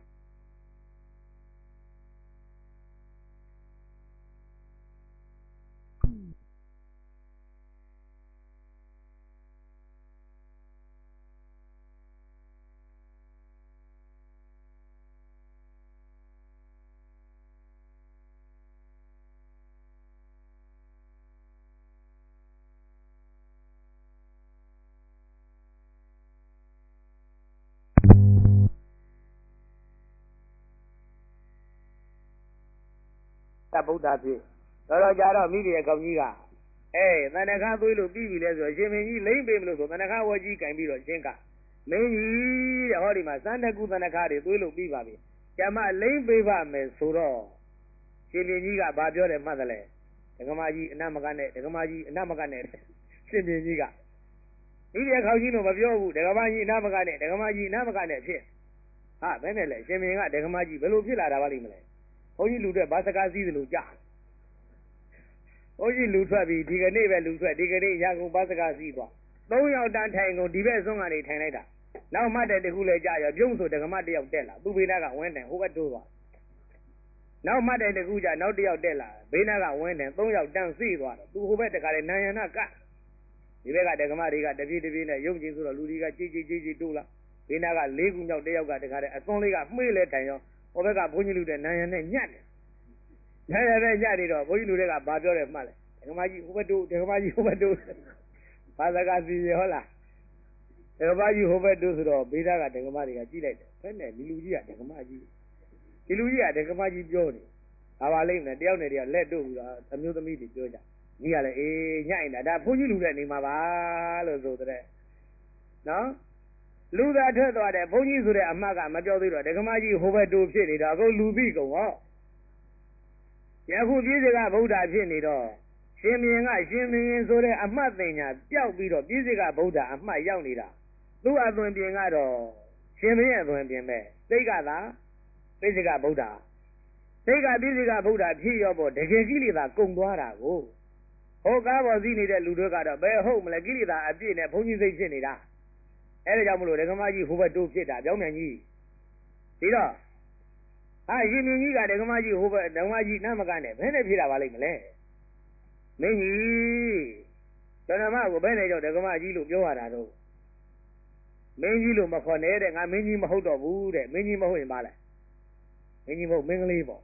ဗုဒ္ဓဖြစ်တော်တော်ကြာတော့မိဒီရဲ့ကောင်းကြီးကအဲသန္တခါသွေးလို့ပြီးပြီလဲဆိုရှင်မင်းကြီးလိမ့်ပေးမလို့ဆိုသန္တခါဝကြီးကင်ပြီးတော့ရှင်းကမင်းကြီးတဲ့ဟောဒီမှာသန္တကုသန္တခါတွေသွေးလို့ပြီးပါပြီကျမလိမ့်ပေးပါမယ်ဆိုတော့ရှင်မင်းကြီးကဘာပြောတယ်မှတ်တယ်လဲဒကမကြီးအနမကနဲ့ဒကမကြီးအနမကနဲ့ရှင်မင်းကြီးကမိဒီရဲ့ကောင်းကြီးလို့မပြောဘူးဒကမကြီးအနမကနဲ့ဒကမကြီးအနမကနဲ့ဖြစ်ဟာဘယ်နဲ့လဲရှင်မင်းကဒကမကြီးဘယ်လိုဖြစ်လာတာပါလိမ့်မလဲဘုန်းကြီးလူတွေဘာစကားစည်းသလိုကြာဘုန်းကြီးလူထွက်ပြီးဒီကနေ့ပဲလူထွက်ဒီကနေ့ရကုန်ဘာစကားစည်းသွားသုံးယောက်တန်းထိုင်ကုန်ဒီဘက်ဆုံးကနေထိုင်လိုက်တာနောက်မှတ်တဲ့တခုလဲကြာရောပြုံးဆိုဒကမတယောက်တက်လာသူ့ဘေးနားကဝင်းတယ်ဟိုဘက်တိုးသွားနောက်မှတ်တဲ့တခုကြာနောက်တယောက်တက်လာဘေးနားကဝင်းတယ်သုံးယောက်တန်းစီးသွားတယ်သူဟိုဘက်တခါလဲနာယနာကဒီဘက်ကဒကမတွေကတပြေးတပြေးနဲ့ရုပ်ချင်းဆိုတော့လူတွေကကြည်ကြည်ကြည်ကြည်တိုးလာဘေးနားကလေးခုမြောက်တယောက်ကတခါလဲအစွန်းလေးကမှေးလဲထိုင်ရောဟိုဘက်ကဘုန်းကြီးလူတဲ့နာယနဲ့ညက်တယ်ညက်တယ်ညက်နေတော့ဘုန်းကြီးလူတွေကဘာပြောတယ်မှတ်လဲဒကမကြီးဟိုဘက်တိုးဒကမကြီးဟိုဘက်တိုးဘာစကားစီရဟုတ်လားဒကမကြီးဟိုဘက်တိုးဆိုတော့ဘေးသားကဒကမတွေကကြည့်လိုက်တယ်ဘယ်နဲ့ဒီလူကြီးကဒကမကြီးဒီလူကြီးကဒကမကြီးပြောနေဘာပါလိမ့်မယ်တယောက်နဲ့တယောက်လက်တို့ပြီးတော့အမျိုးသမီးတွေပြောကြကြီးကလည်းအေးညက်နေတာဒါဘုန်းကြီးလူတဲ့နေမှာပါလို့ဆိုတဲ့နော်လူသာထွက်သွားတယ်ဘုန်းကြီးဆိုတဲ့အမှတ်ကမပြောသေးတော့ဒကမကြီးဟိုဘက်တိုးဖြစ်နေတော့အခုလူပြီးကုန်ဟောယခုပြည့်စကဗုဒ္ဓဖြစ်နေတော့ရှင်မင်းကရှင်မင်းဆိုတဲ့အမှတ်တင်ညာပျောက်ပြီးတော့ပြည့်စကဗုဒ္ဓအမှတ်ရောက်နေတာသူ့အသွင်ပြင်ကတော့ရှင်မင်းရဲ့အသွင်ပြင်ပဲသိက္ခာသာပြည့်စကဗုဒ္ဓသိက္ခာပြည့်စကဗုဒ္ဓဖြစ်ရောပေါ့တကယ်ကိလေသာကုန်သွားတာကိုဟောကားပေါ်စီးနေတဲ့လူတွေကတော့ဘယ်ဟုတ်မလဲကိလေသာအပြည့်နဲ့ဘုန်းကြီးစိတ်ဖြစ်နေတာအဲဒါကြောင့်မလို့ဒကမကြီးဟိုဘက်တိုးဖြစ်တာကြောင်းမြန်ကြီးဒီတော့ဟာရှင်မင်းကြီးကဒကမကြီးဟိုဘက်ဒကမကြီးနမကနဲ့ဘယ်နဲ့ဖြစ်တာပါလိမ့်မလဲမင်းကြီးကျွန်တော်မကိုဘယ်နဲ့ကြောင့်ဒကမကြီးလို့ပြောရတာတော့မင်းကြီးလို့မခေါ်နဲ့တဲ့ငါမင်းကြီးမဟုတ်တော့ဘူးတဲ့မင်းကြီးမဟုတ်ရင်ပါလဲမင်းကြီးမဟုတ်မင်းကလေးပေါ့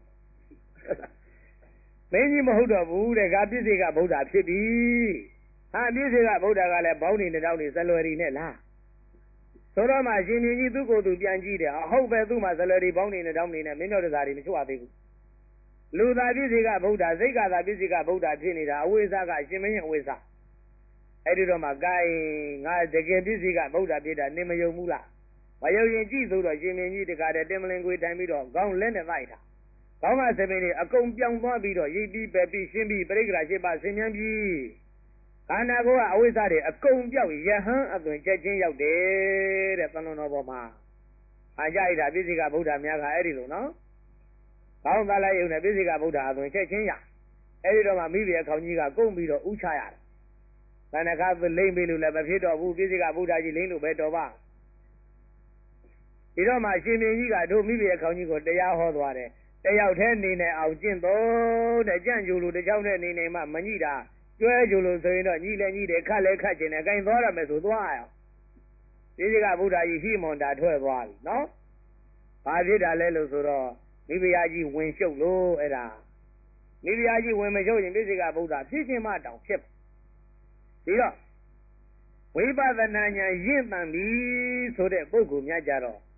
မင်းကြီးမဟုတ်တော့ဘူးတဲ့ငါပြည့်စေကဗုဒ္ဓဖြစ်ပြီဟာပြည့်စေကဗုဒ္ဓကလည်းဘောင်းနေတောင်းနေဇလွယ်ရီနဲ့လားဆိုတော့မှရှင်မင်းကြီးသူ့ကိုယ်သူပြန်ကြည့်တယ်အဟုတ်ပဲသူ့မှာဇလွယ်ရီဘောင်းနေတောင်းနေနဲ့မင်းတို့တရားတွေမချွတ်သေးဘူးလူသားပြည့်စေကဗုဒ္ဓစိတ်ကသာပြည့်စေကဗုဒ္ဓဖြစ်နေတာအဝိဇ္ဇကရှင်မင်းရဲ့အဝိဇ္ဇအဲ့ဒီတော့မှဂိုင်းငါတကယ်ပြည့်စေကဗုဒ္ဓဖြစ်တာနေမယုံဘူးလားမယုံရင်ကြည့်ဆိုတော့ရှင်မင်းကြီးတကားတဲ့တင်မလင်ကိုတိုင်ပြီးတော့ခေါင်းလက်နဲ့တိုက်တာခေါင်းကဆပင်းလေးအကုန်ပြောင်းသွားပြီးတော့ရိပ်ပြီးပဲပြီးရှင်းပြီးပြိက္ခရာရှိပါဆင်ញံပြီးခန္ဓာကိုယ်ကအဝိဇ္ဇတွေအကုန်ပြောက်ယဟန်အသွင်ချက်ချင်းရောက်တယ်တဲ့သံတော်ဘောမှာအားကြိုက်တာပြည့်စေကဗုဒ္ဓများကအဲ့ဒီလိုနော်ကောင်းသားလိုက်ရုံနဲ့ပြည့်စေကဗုဒ္ဓအသွင်ချက်ချင်းရအဲ့ဒီတော့မှမိဘရဲ့ခေါင်းကြီးကကုန်းပြီးတော့ဥချရတယ်။သန္တခါလိမ့်ပြီးလို့လည်းမဖြစ်တော့ဘူးပြည့်စေကဗုဒ္ဓကြီးလိမ့်လို့ပဲတော်ပါဒီတော့မှရှင်မင်းကြီးကတို့မိဘရဲ့ခေါင်းကြီးကိုတရားဟောသွားတယ်တယောက်တည်းနေနေအောင်ကျင့်တော်တဲ့ကြံ့ကြိုလို့တကြောင်တည်းနေနေမှမညိတာကျွဲကြိုလို့ဆိုရင်တော့ညိလည်းညိတယ်ခတ်လည်းခတ်ခြင်းနဲ့အကင်သွားရမယ်ဆိုသွားရအောင်ပြည့်စေကဗုဒ္ဓကြီးဟိမွန်တာထွက်သွားပြီနော်ဘာဖြစ်တာလဲလို့ဆိုတော့မိဖုရားကြီးဝင်ရှုပ်လို့အဲ့ဒါမိဖုရားကြီးဝင်မရှုပ်ရင်ပြည့်စေကဗုဒ္ဓဖြစ်ခြင်းမတောင်ဖြစ်ဒီတော့ဝိပဿနာဉာဏ်ရင့်တန်ပြီဆိုတဲ့ပုဂ္ဂိုလ်များကြတော့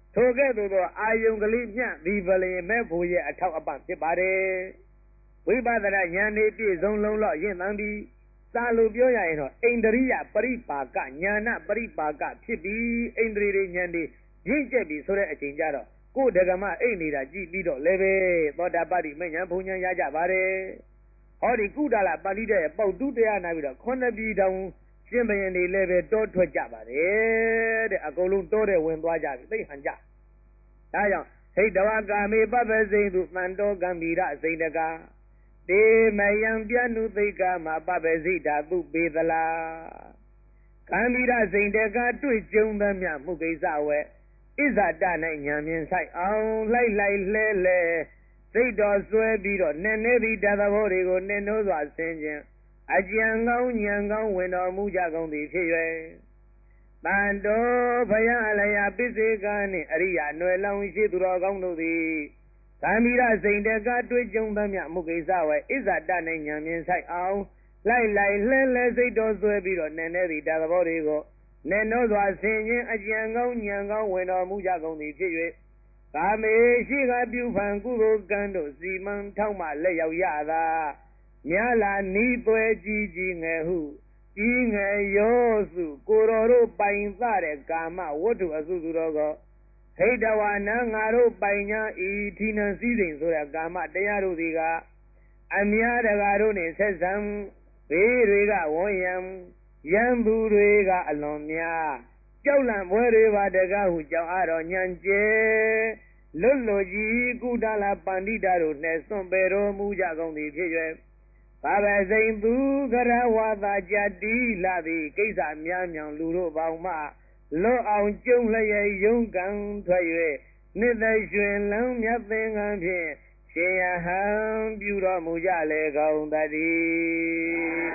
ထိုကဲ့သို့သောအာယုံကလေးမျှသည်ပလင်မဲ့ဖို့ရဲ့အထောက်အပံ့ဖြစ်ပါတယ်ဝိပဿနာဉာဏ်ဤပြည့်စုံလုံးလောက်ရင့်သန်ပြီးသာလို့ပြောရရင်တော့ဣန္ဒြိယပရိပါကဉာဏပရိပါကဖြစ်ပြီးဣန္ဒြေတွေဉာဏ်တွေရင့်ကျက်ပြီးဆိုတဲ့အချိန်ကြတော့ကိုယ်ဒဂမအိတ်နေတာကြည့်ပြီးတော့လည်းပဲသောတာပတိမဉ္ဇဉ်ဘုံဉာဏ်ရကြပါတယ်ဟောဒီကုဒလပါဠိတဲ့ပေါက်တူးတရားနာပြီးတော့ခုနှစ်ပြည်တောင်ရှင်ဘရင်တွေလည်းပဲတောထွက်ကြပါတယ်တဲ့အကုန်လုံးတောတဲ့ဝင်သွားကြပြီသိဟန်ကြဒါကြောင့်ဟိတဝကာမေပပ္ပစိန်သူတန်တောကံဗီရစိန်တကာတေမယံပြနုသိက္ခာမှာပပ္ပစိဓာတုပေသလားကံဗီရစိန်တကာတွေ့ကြုံသမျှမှုကိစ္စဝဲဣဇာတ၌ညာမြင်ဆိုင်အောင်လိုက်လိုက်လဲလဲစိတ်တော်ဆွဲပြီးတော့နည်းနည်းပြီးတသဘောတွေကိုနည်းနိုးစွာဆင်းခြင်းအကြံကောင်းဉာဏ်ကောင်းဝင်တော်မူကြကုန်သည်ဖြစ်၍တန်တော်ဘယအလယပစ္စေကနှင့်အရိယာနွယ်လောင်ရှိသူတော်ကောင်းတို့သည်သံမီရစိန်တကတွေ့ကြုံသမျှမှုကိစ္စဝဲဣဇာတ၌ညာမြင်ဆိုင်အောင်လိုက်လိုက်လဲလဲစိတ်တော်ဆွဲပြီးတော့နည်းနည်းပြီးတသဘောတွေကိုနည်းနိုးစွာဆင်ခြင်းအကြံကောင်းဉာဏ်ကောင်းဝင်တော်မူကြကုန်သည်ဖြစ်၍ကာမေရှိကပြုဖန်ကုသိုလ်ကံတို့စီမံထောက်မှလက်ရောက်ရသာမြာလာနီးသွဲကြီးကြီးငယ်ဟုကြီးငယ်ရောစုကိုတော်တို့ပိုင်သတဲ့ကာမဝတ္ထုအစုစုတော်ကိုဟိတဝါနငါတို့ပိုင်ညာဤထီနံစည်းစိမ်ဆိုတဲ့ကာမတရားတို့ဒီကအများတကာတို့နှင့်ဆက်ဆံဘေးတွေကဝန်းရံရံသူတွေကအလွန်များကြောက်လန့်ဘွဲတွေပါတကားဟုကြောင့်အတော်ညံကျဲလွတ်လွတ်ကြီးကုဒလပန္တိတာတို့နှင့်စွန့်ပယ်တော်မူကြကုန်သည်ဖြစ်၍ဘာဝစိန်သူကရဝါသာကြတိလာသည်ကိစ္စများမြောင်လူတို့ပေါင်းမှလွတ်အောင်ကျုံလျက်ယုံကံထွက်၍နှစ်သက်ရွှင်လန်းမြတ်သင်္ကန်းဖြင့်ရှင်ယဟံပြုတော်မူကြလေကုန်တည်း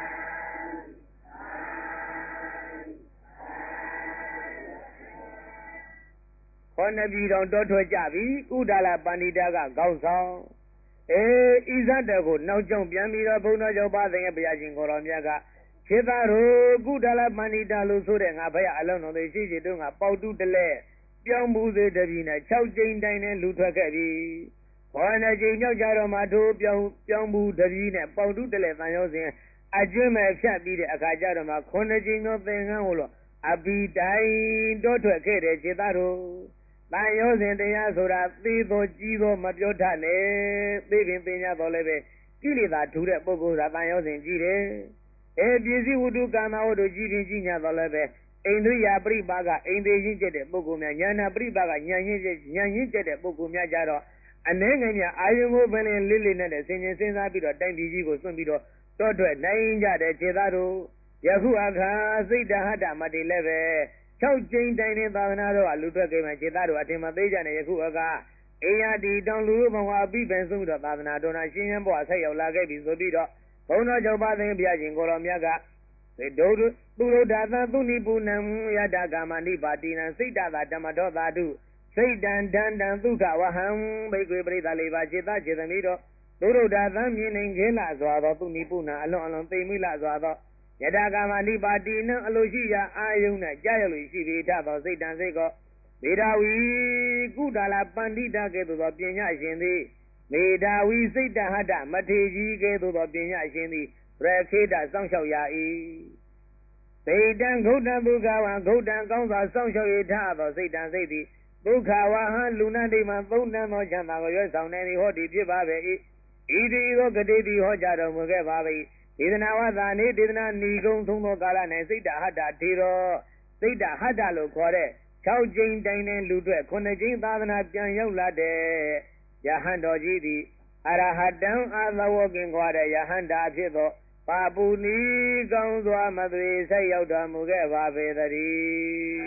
ခေါ်နှစ်ပြည်တော်တောထွက်ကြပြီကုဒလပန္တိတာကကောင်းဆောင်အေးဤဇတ်တော်ကိုနောက်ကြောင့်ပြန်ပြီးတော့ဘုန်းတော်ကျော်ပါတဲ့ဘုရားရှင်ကိုတော်မြတ်ကခြေသားတို့ကုဒလပန္တိတာလို့ဆိုတဲ့ငါဘုရားအလုံးတော်တွေရှိရှိတို့ငါပေါတူတလဲပြောင်းမှုစေတပြီနဲ့၆ကြိမ်တိုင်းနဲ့လူထွက်ခဲ့ပြီဘောနဲ့ကြိမ်မြောက်ကြတော့မှထိုးပြောင်းပြောင်းမှုတပြီနဲ့ပေါတူတလဲတန်ရောစဉ်အကျွမ်းမဲ့ဖြတ်ပြီးတဲ့အခါကျတော့မှခုနှစ်ကြိမ်သောသင်္ကန်းကိုလို့အဘိတိုင်းတော့ထွက်ခဲ့တဲ့ခြေသားတို့တန်ရောစဉ်တရားဆိုတာသေသောကြီးသောမပြောထနဲ့သေပင်ပညာတော်လည်းပဲကိလေသာထူတဲ့ပုဂ္ဂိုလ်သာတန်ရောစဉ်ကြီးတယ်အဲပစ္စည်းဝတ္ထုကာမဝတ္ထုကြီးရင်ကြီးညာတော်လည်းပဲအိန္ဒိယပရိပါကအိန္ဒိယရင့်ကျက်တဲ့ပုဂ္ဂိုလ်များဉာဏပရိပါကဉာဏ်ရင့်ကျက်ဉာဏ်ရင့်ကျက်တဲ့ပုဂ္ဂိုလ်များကြတော့အနှဲငယ်များအာယုံကိုပင်လေးလေးနဲ့ဆင်ခြင်စဉ်းစားပြီးတော့တိုင်းပြည်ကြီးကိုစွန့်ပြီးတော့တောထွက်နိုင်ကြတဲ့ခြေသားတို့ယခုအခါစိတ်တဟတမတိလည်းပဲ၆ကြိမ်တိုင်းနဲ့သာသနာတော်ကလူထွက်ခဲ့မှခြေသားတို့အထင်မသေးကြနဲ့ယခုအခါအေယတိတောင်လူဘဝအပိပင်ဆုံးပြီးတော့သာသနာတော်နာရှင်ရန်ဘဝဆက်ရောက်လာခဲ့ပြီဆိုပြီးတော့ဘုန်းတော်ကျော်ပါသိဘုရားရှင်ကိုတော်မြတ်ကဒုသူရုဒ္ဓသသုနိပုဏံယတကာမဏိပါတိနံစိတ်တသာဓမ္မတော်သာတုစိတ်တံဒန္တံဒုက္ခဝဟံဘိက္ခွေပရိသလေးပါစေတစေသမီးတော်သူရုဒ္ဓသံမြင်နေခဲလာစွာသောသူနိပုဏံအလွန်အလွန်သိမိလာစွာသောယတကာမဏိပါတိနံအလိုရှိရာအာယုန်နဲ့ကြားရလို့ရှိပြီးထသောစိတ်တံစိတ်ကောမေဓာဝီကုဒလပန္တိတကဲ့သို့သောပညာရှင်သည်မေဓာဝီစိတ်တဟတမထေကြီးကဲ့သို့သောပညာရှင်သည်ရခေတစောင့်ရှောက်ရ၏စိတ်တံဂௌတံဒုက္ခဝံဂௌတံကောင်းစွာစောင့်ရှောက်ရထားသောစိတ်တံစိတ်သည်ဒုက္ခဝဟံလူနာတိမှသုံးတန်သောချမ်းသာကိုရွယ်ဆောင်နေသည်ဟောဒီဖြစ်ပါပဲ၏ဤတိသောဂတိတိဟောကြားတော်မူခဲ့ပါ၏ဒေသနာဝသာနေဒေသနာဏီကုံသုံးသောကာလ၌စိတ်တဟတထေရောစိတ်တဟတလို့ခေါ်တဲ့၆ကြိမ်တိုင်းနဲ့လူတွေခုနှစ်ကြိမ်သာသနာပြန်ရောက်လာတဲ့ယဟန်တော်ကြီးသည်အရဟတံအာသဝကင်ခွာတဲ့ယဟန္တာဖြစ်သောပါပူနီကောင်းစွာမသွေဆက်ရောက်တော်မူခဲ့ပါပေတည်း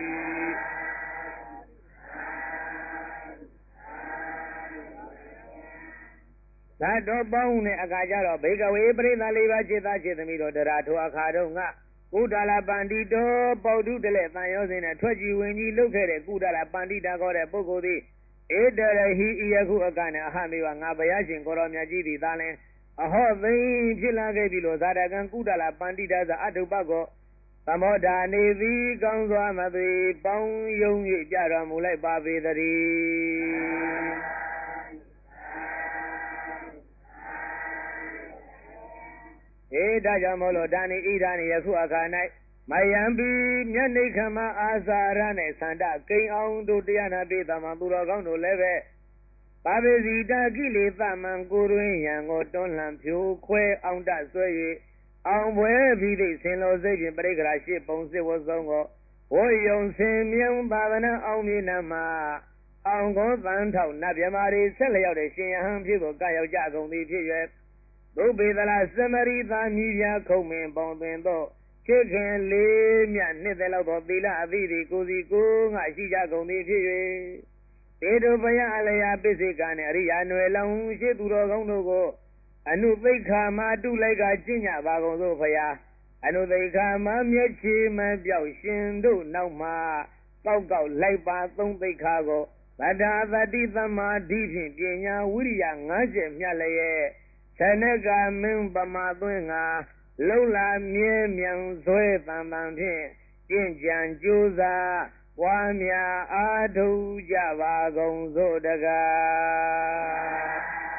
သာတော်ပေါင်းနဲ့အခါကျတော့ဘေကဝေပရိသလေးပါးခြေသားခြေသမီးတို့တရားထိုအခါတော့ငါကုဒလပန္တိတောပေါတုတလဲတန်ရောစင်းနဲ့ထွက်ကြည်ဝင်ကြီးလုတ်ခဲ့တဲ့ကုဒလပန္တိတာခေါ်တဲ့ပုဂ္ဂိုလ်သည်ဧတရဟိယခုအကနဲ့အဟမေဝငါဘုရားရှင်ကိုရောမြတ်ကြီးသည်သာလဲအဟောသိဖြစ်လာခဲ့ပြီလို့ဇာတကံကုဒလပန္တိတာဇာအတုပကောသမုဒ္ဒာနေသည်ကောင်းစွာမသွေပေါင်းယုံ၍ကြတော်မူလိုက်ပါပေသတည်းဧဒါကြောင့်မို့လို့ဒါနိဣဒာနိယခုအခါ၌မယံပိမြတ်နိခမအာစာရနဲ့သန္တကိန်းအောင်တို့တရားနာပိသမံသူတော်ကောင်းတို့လည်းပဲပါပေစီတာကိလေသမံကိုတွင်ရန်ကိုတွန်းလှန်ဖြိုခွဲအောင်တဆွဲ၍အောင်ပွဲပြီးသည့်ဆင်လိုစိတ်ဖြင့်ပရိက္ခရာရှိပုံစစ်ဝဆုံးကိုဝိယုံဆင်မြံပါဝနာအောင်မြေနာမှာအောင်ကောသံထောက်နတ်မြမာရီဆက်လျောက်တဲ့ရှင်ယဟန်ဖြစ်ကိုကရောက်ကြကုန်သည်ဖြစ်၍သုပေသလာစမရိသာမြည်ပြခုံမင်ပေါတွင်သောချစ်ခင်လေးမြနှစ်သက်လောက်သောသီလအသီးတွေကိုစီကိုငါရှိကြကုန်သည်ဖြစ်၍တေတုပယအလျာပိစိကနှင့်အရိယာနွယ်လောင်ရှိသူတော်ကောင်းတို့ကိုအနုသိက္ခာမှာတုလိုက်ကကျင့်ကြပါကုန်သောဖရာအနုသိက္ခာမှာမျက်ခြေမပြောက်ရှင်တို့နောက်မှာကောက်ကောက်လိုက်ပါသုံးသိက္ခာကိုဗဒ္ဓသတိသမာဓိဖြင့်ပညာဝိရိယငါးချက်မြတ်လျက်သနကမင်းပမာသွင်းငါလုံလာမြဲမြံဆွဲတန်တန်ဖြင့်ကျင့်ကြံကြိုးစားပွားများအားထုတ်ကြပါကုန်စို့တကား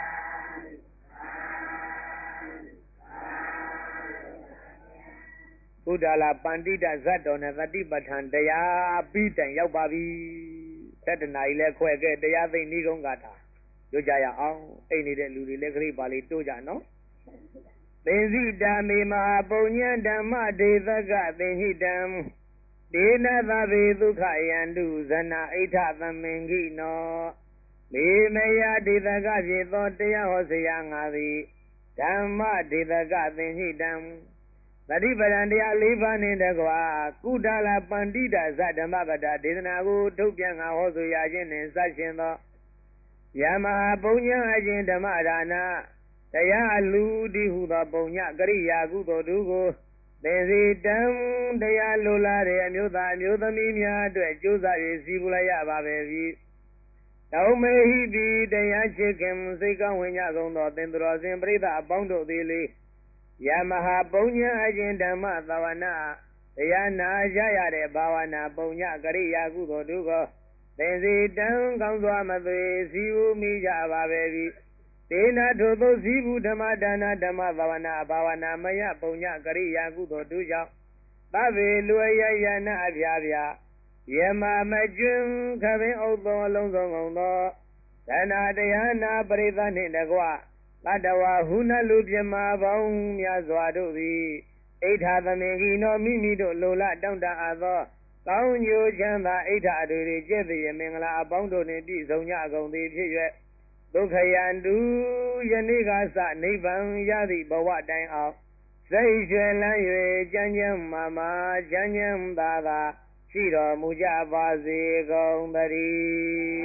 ဘုဒ္ဓလာပန္တိတဇတ်တော်နဲ့သတိပဋ္ဌာန်တရားပြီးတိုင်ရောက်ပါပြီသတ္တနာကြီးလဲခွဲခဲ့တရားသိနိဂုံးကတာတို့ကြရအောင်အိတ်နေတဲ့လူတွေလည်းခရိပါလေးတိုးကြနော်သင်္စိတာမေမဟာပုံညံဓမ္မဒေသကသင်္ဟိတံဒေနသဗေဒုက္ခယန္တုဇနာအိဋ္ဌသမင်္ဂိနောမေမယဒေသကဖြစ်သောတရားဟောစရာငါသည်ဓမ္မဒေသကသင်္ဟိတံသတိပဋ္ဌာန်တရားလေးပါးနှင့်တကွာကုဒလာပန္တိတဇဓမ္မပဒဒေသနာကိုထုတ်ပြန်ငါဟောဆိုရခြင်းနှင့်စရှင်သောယမဟာပုံညံအခြင်းဓမ္မဒါနာတရားအလူဒီဟုသောပုံညကရိယာကုသိုလ်တို့ကိုသင်စီတံတရားလိုလားတဲ့အမျိုးသားအမျိုးသမီးများအတွက်ကြိုးစား၍စီပူလိုက်ရပါပဲပြီတောမေဟိတိတရားချစ်ခင်စိတ်ကောင်းဝင်ကြကုန်သောသင်္တော်စဉ်ပရိသတ်အပေါင်းတို့သည်လေယမဟာပုံညအခြင်းဓမ္မသာဝနာတရားနာကြရတဲ့ဘာဝနာပုံညကရိယာကုသိုလ်တို့ကိုသင်စီတံကောင်းစွာမသွေစီဝမိကြပါပဲပြီဒေနာထိုသောဇီဗုဓမ္မဒါနဓမ္မဘာဝနာဘာဝနာမယပုံညကရိယာကုသိုလ်တို့ကြောင့်သဗ္ဗေလွယ်ရယနာအပြာပြယမမကျွန်းခပင်ဥသောအလုံးစုံကုန်သောသနာတရားနာပရိသတ်နှင့်တကွတတဝဟုနလူပြမပေါင်းများစွာတို့သည်ဣဋ္ဌသမင်္ဂိနောမိမိတို့လိုလားတောင့်တအပ်သောကောင်းကျိုးချမ်းသာဣဋ္ဌအတွေကျင့်သည်မင်္ဂလာအပေါင်းတို့နှင့်ပြည့်စုံကြကုန်သည်ဖြစ်၍ဒုက္ခယန္တုယနေ့ကစနိဗ္ဗာန်ရသည့်ဘဝတိုင်အောင်စိတ်ရွှင်လန်း၍ကြမ်းကြမ်းမာမာချမ်းချမ်းသာသာရှိတော်မူကြပါစေကုန်သတည်း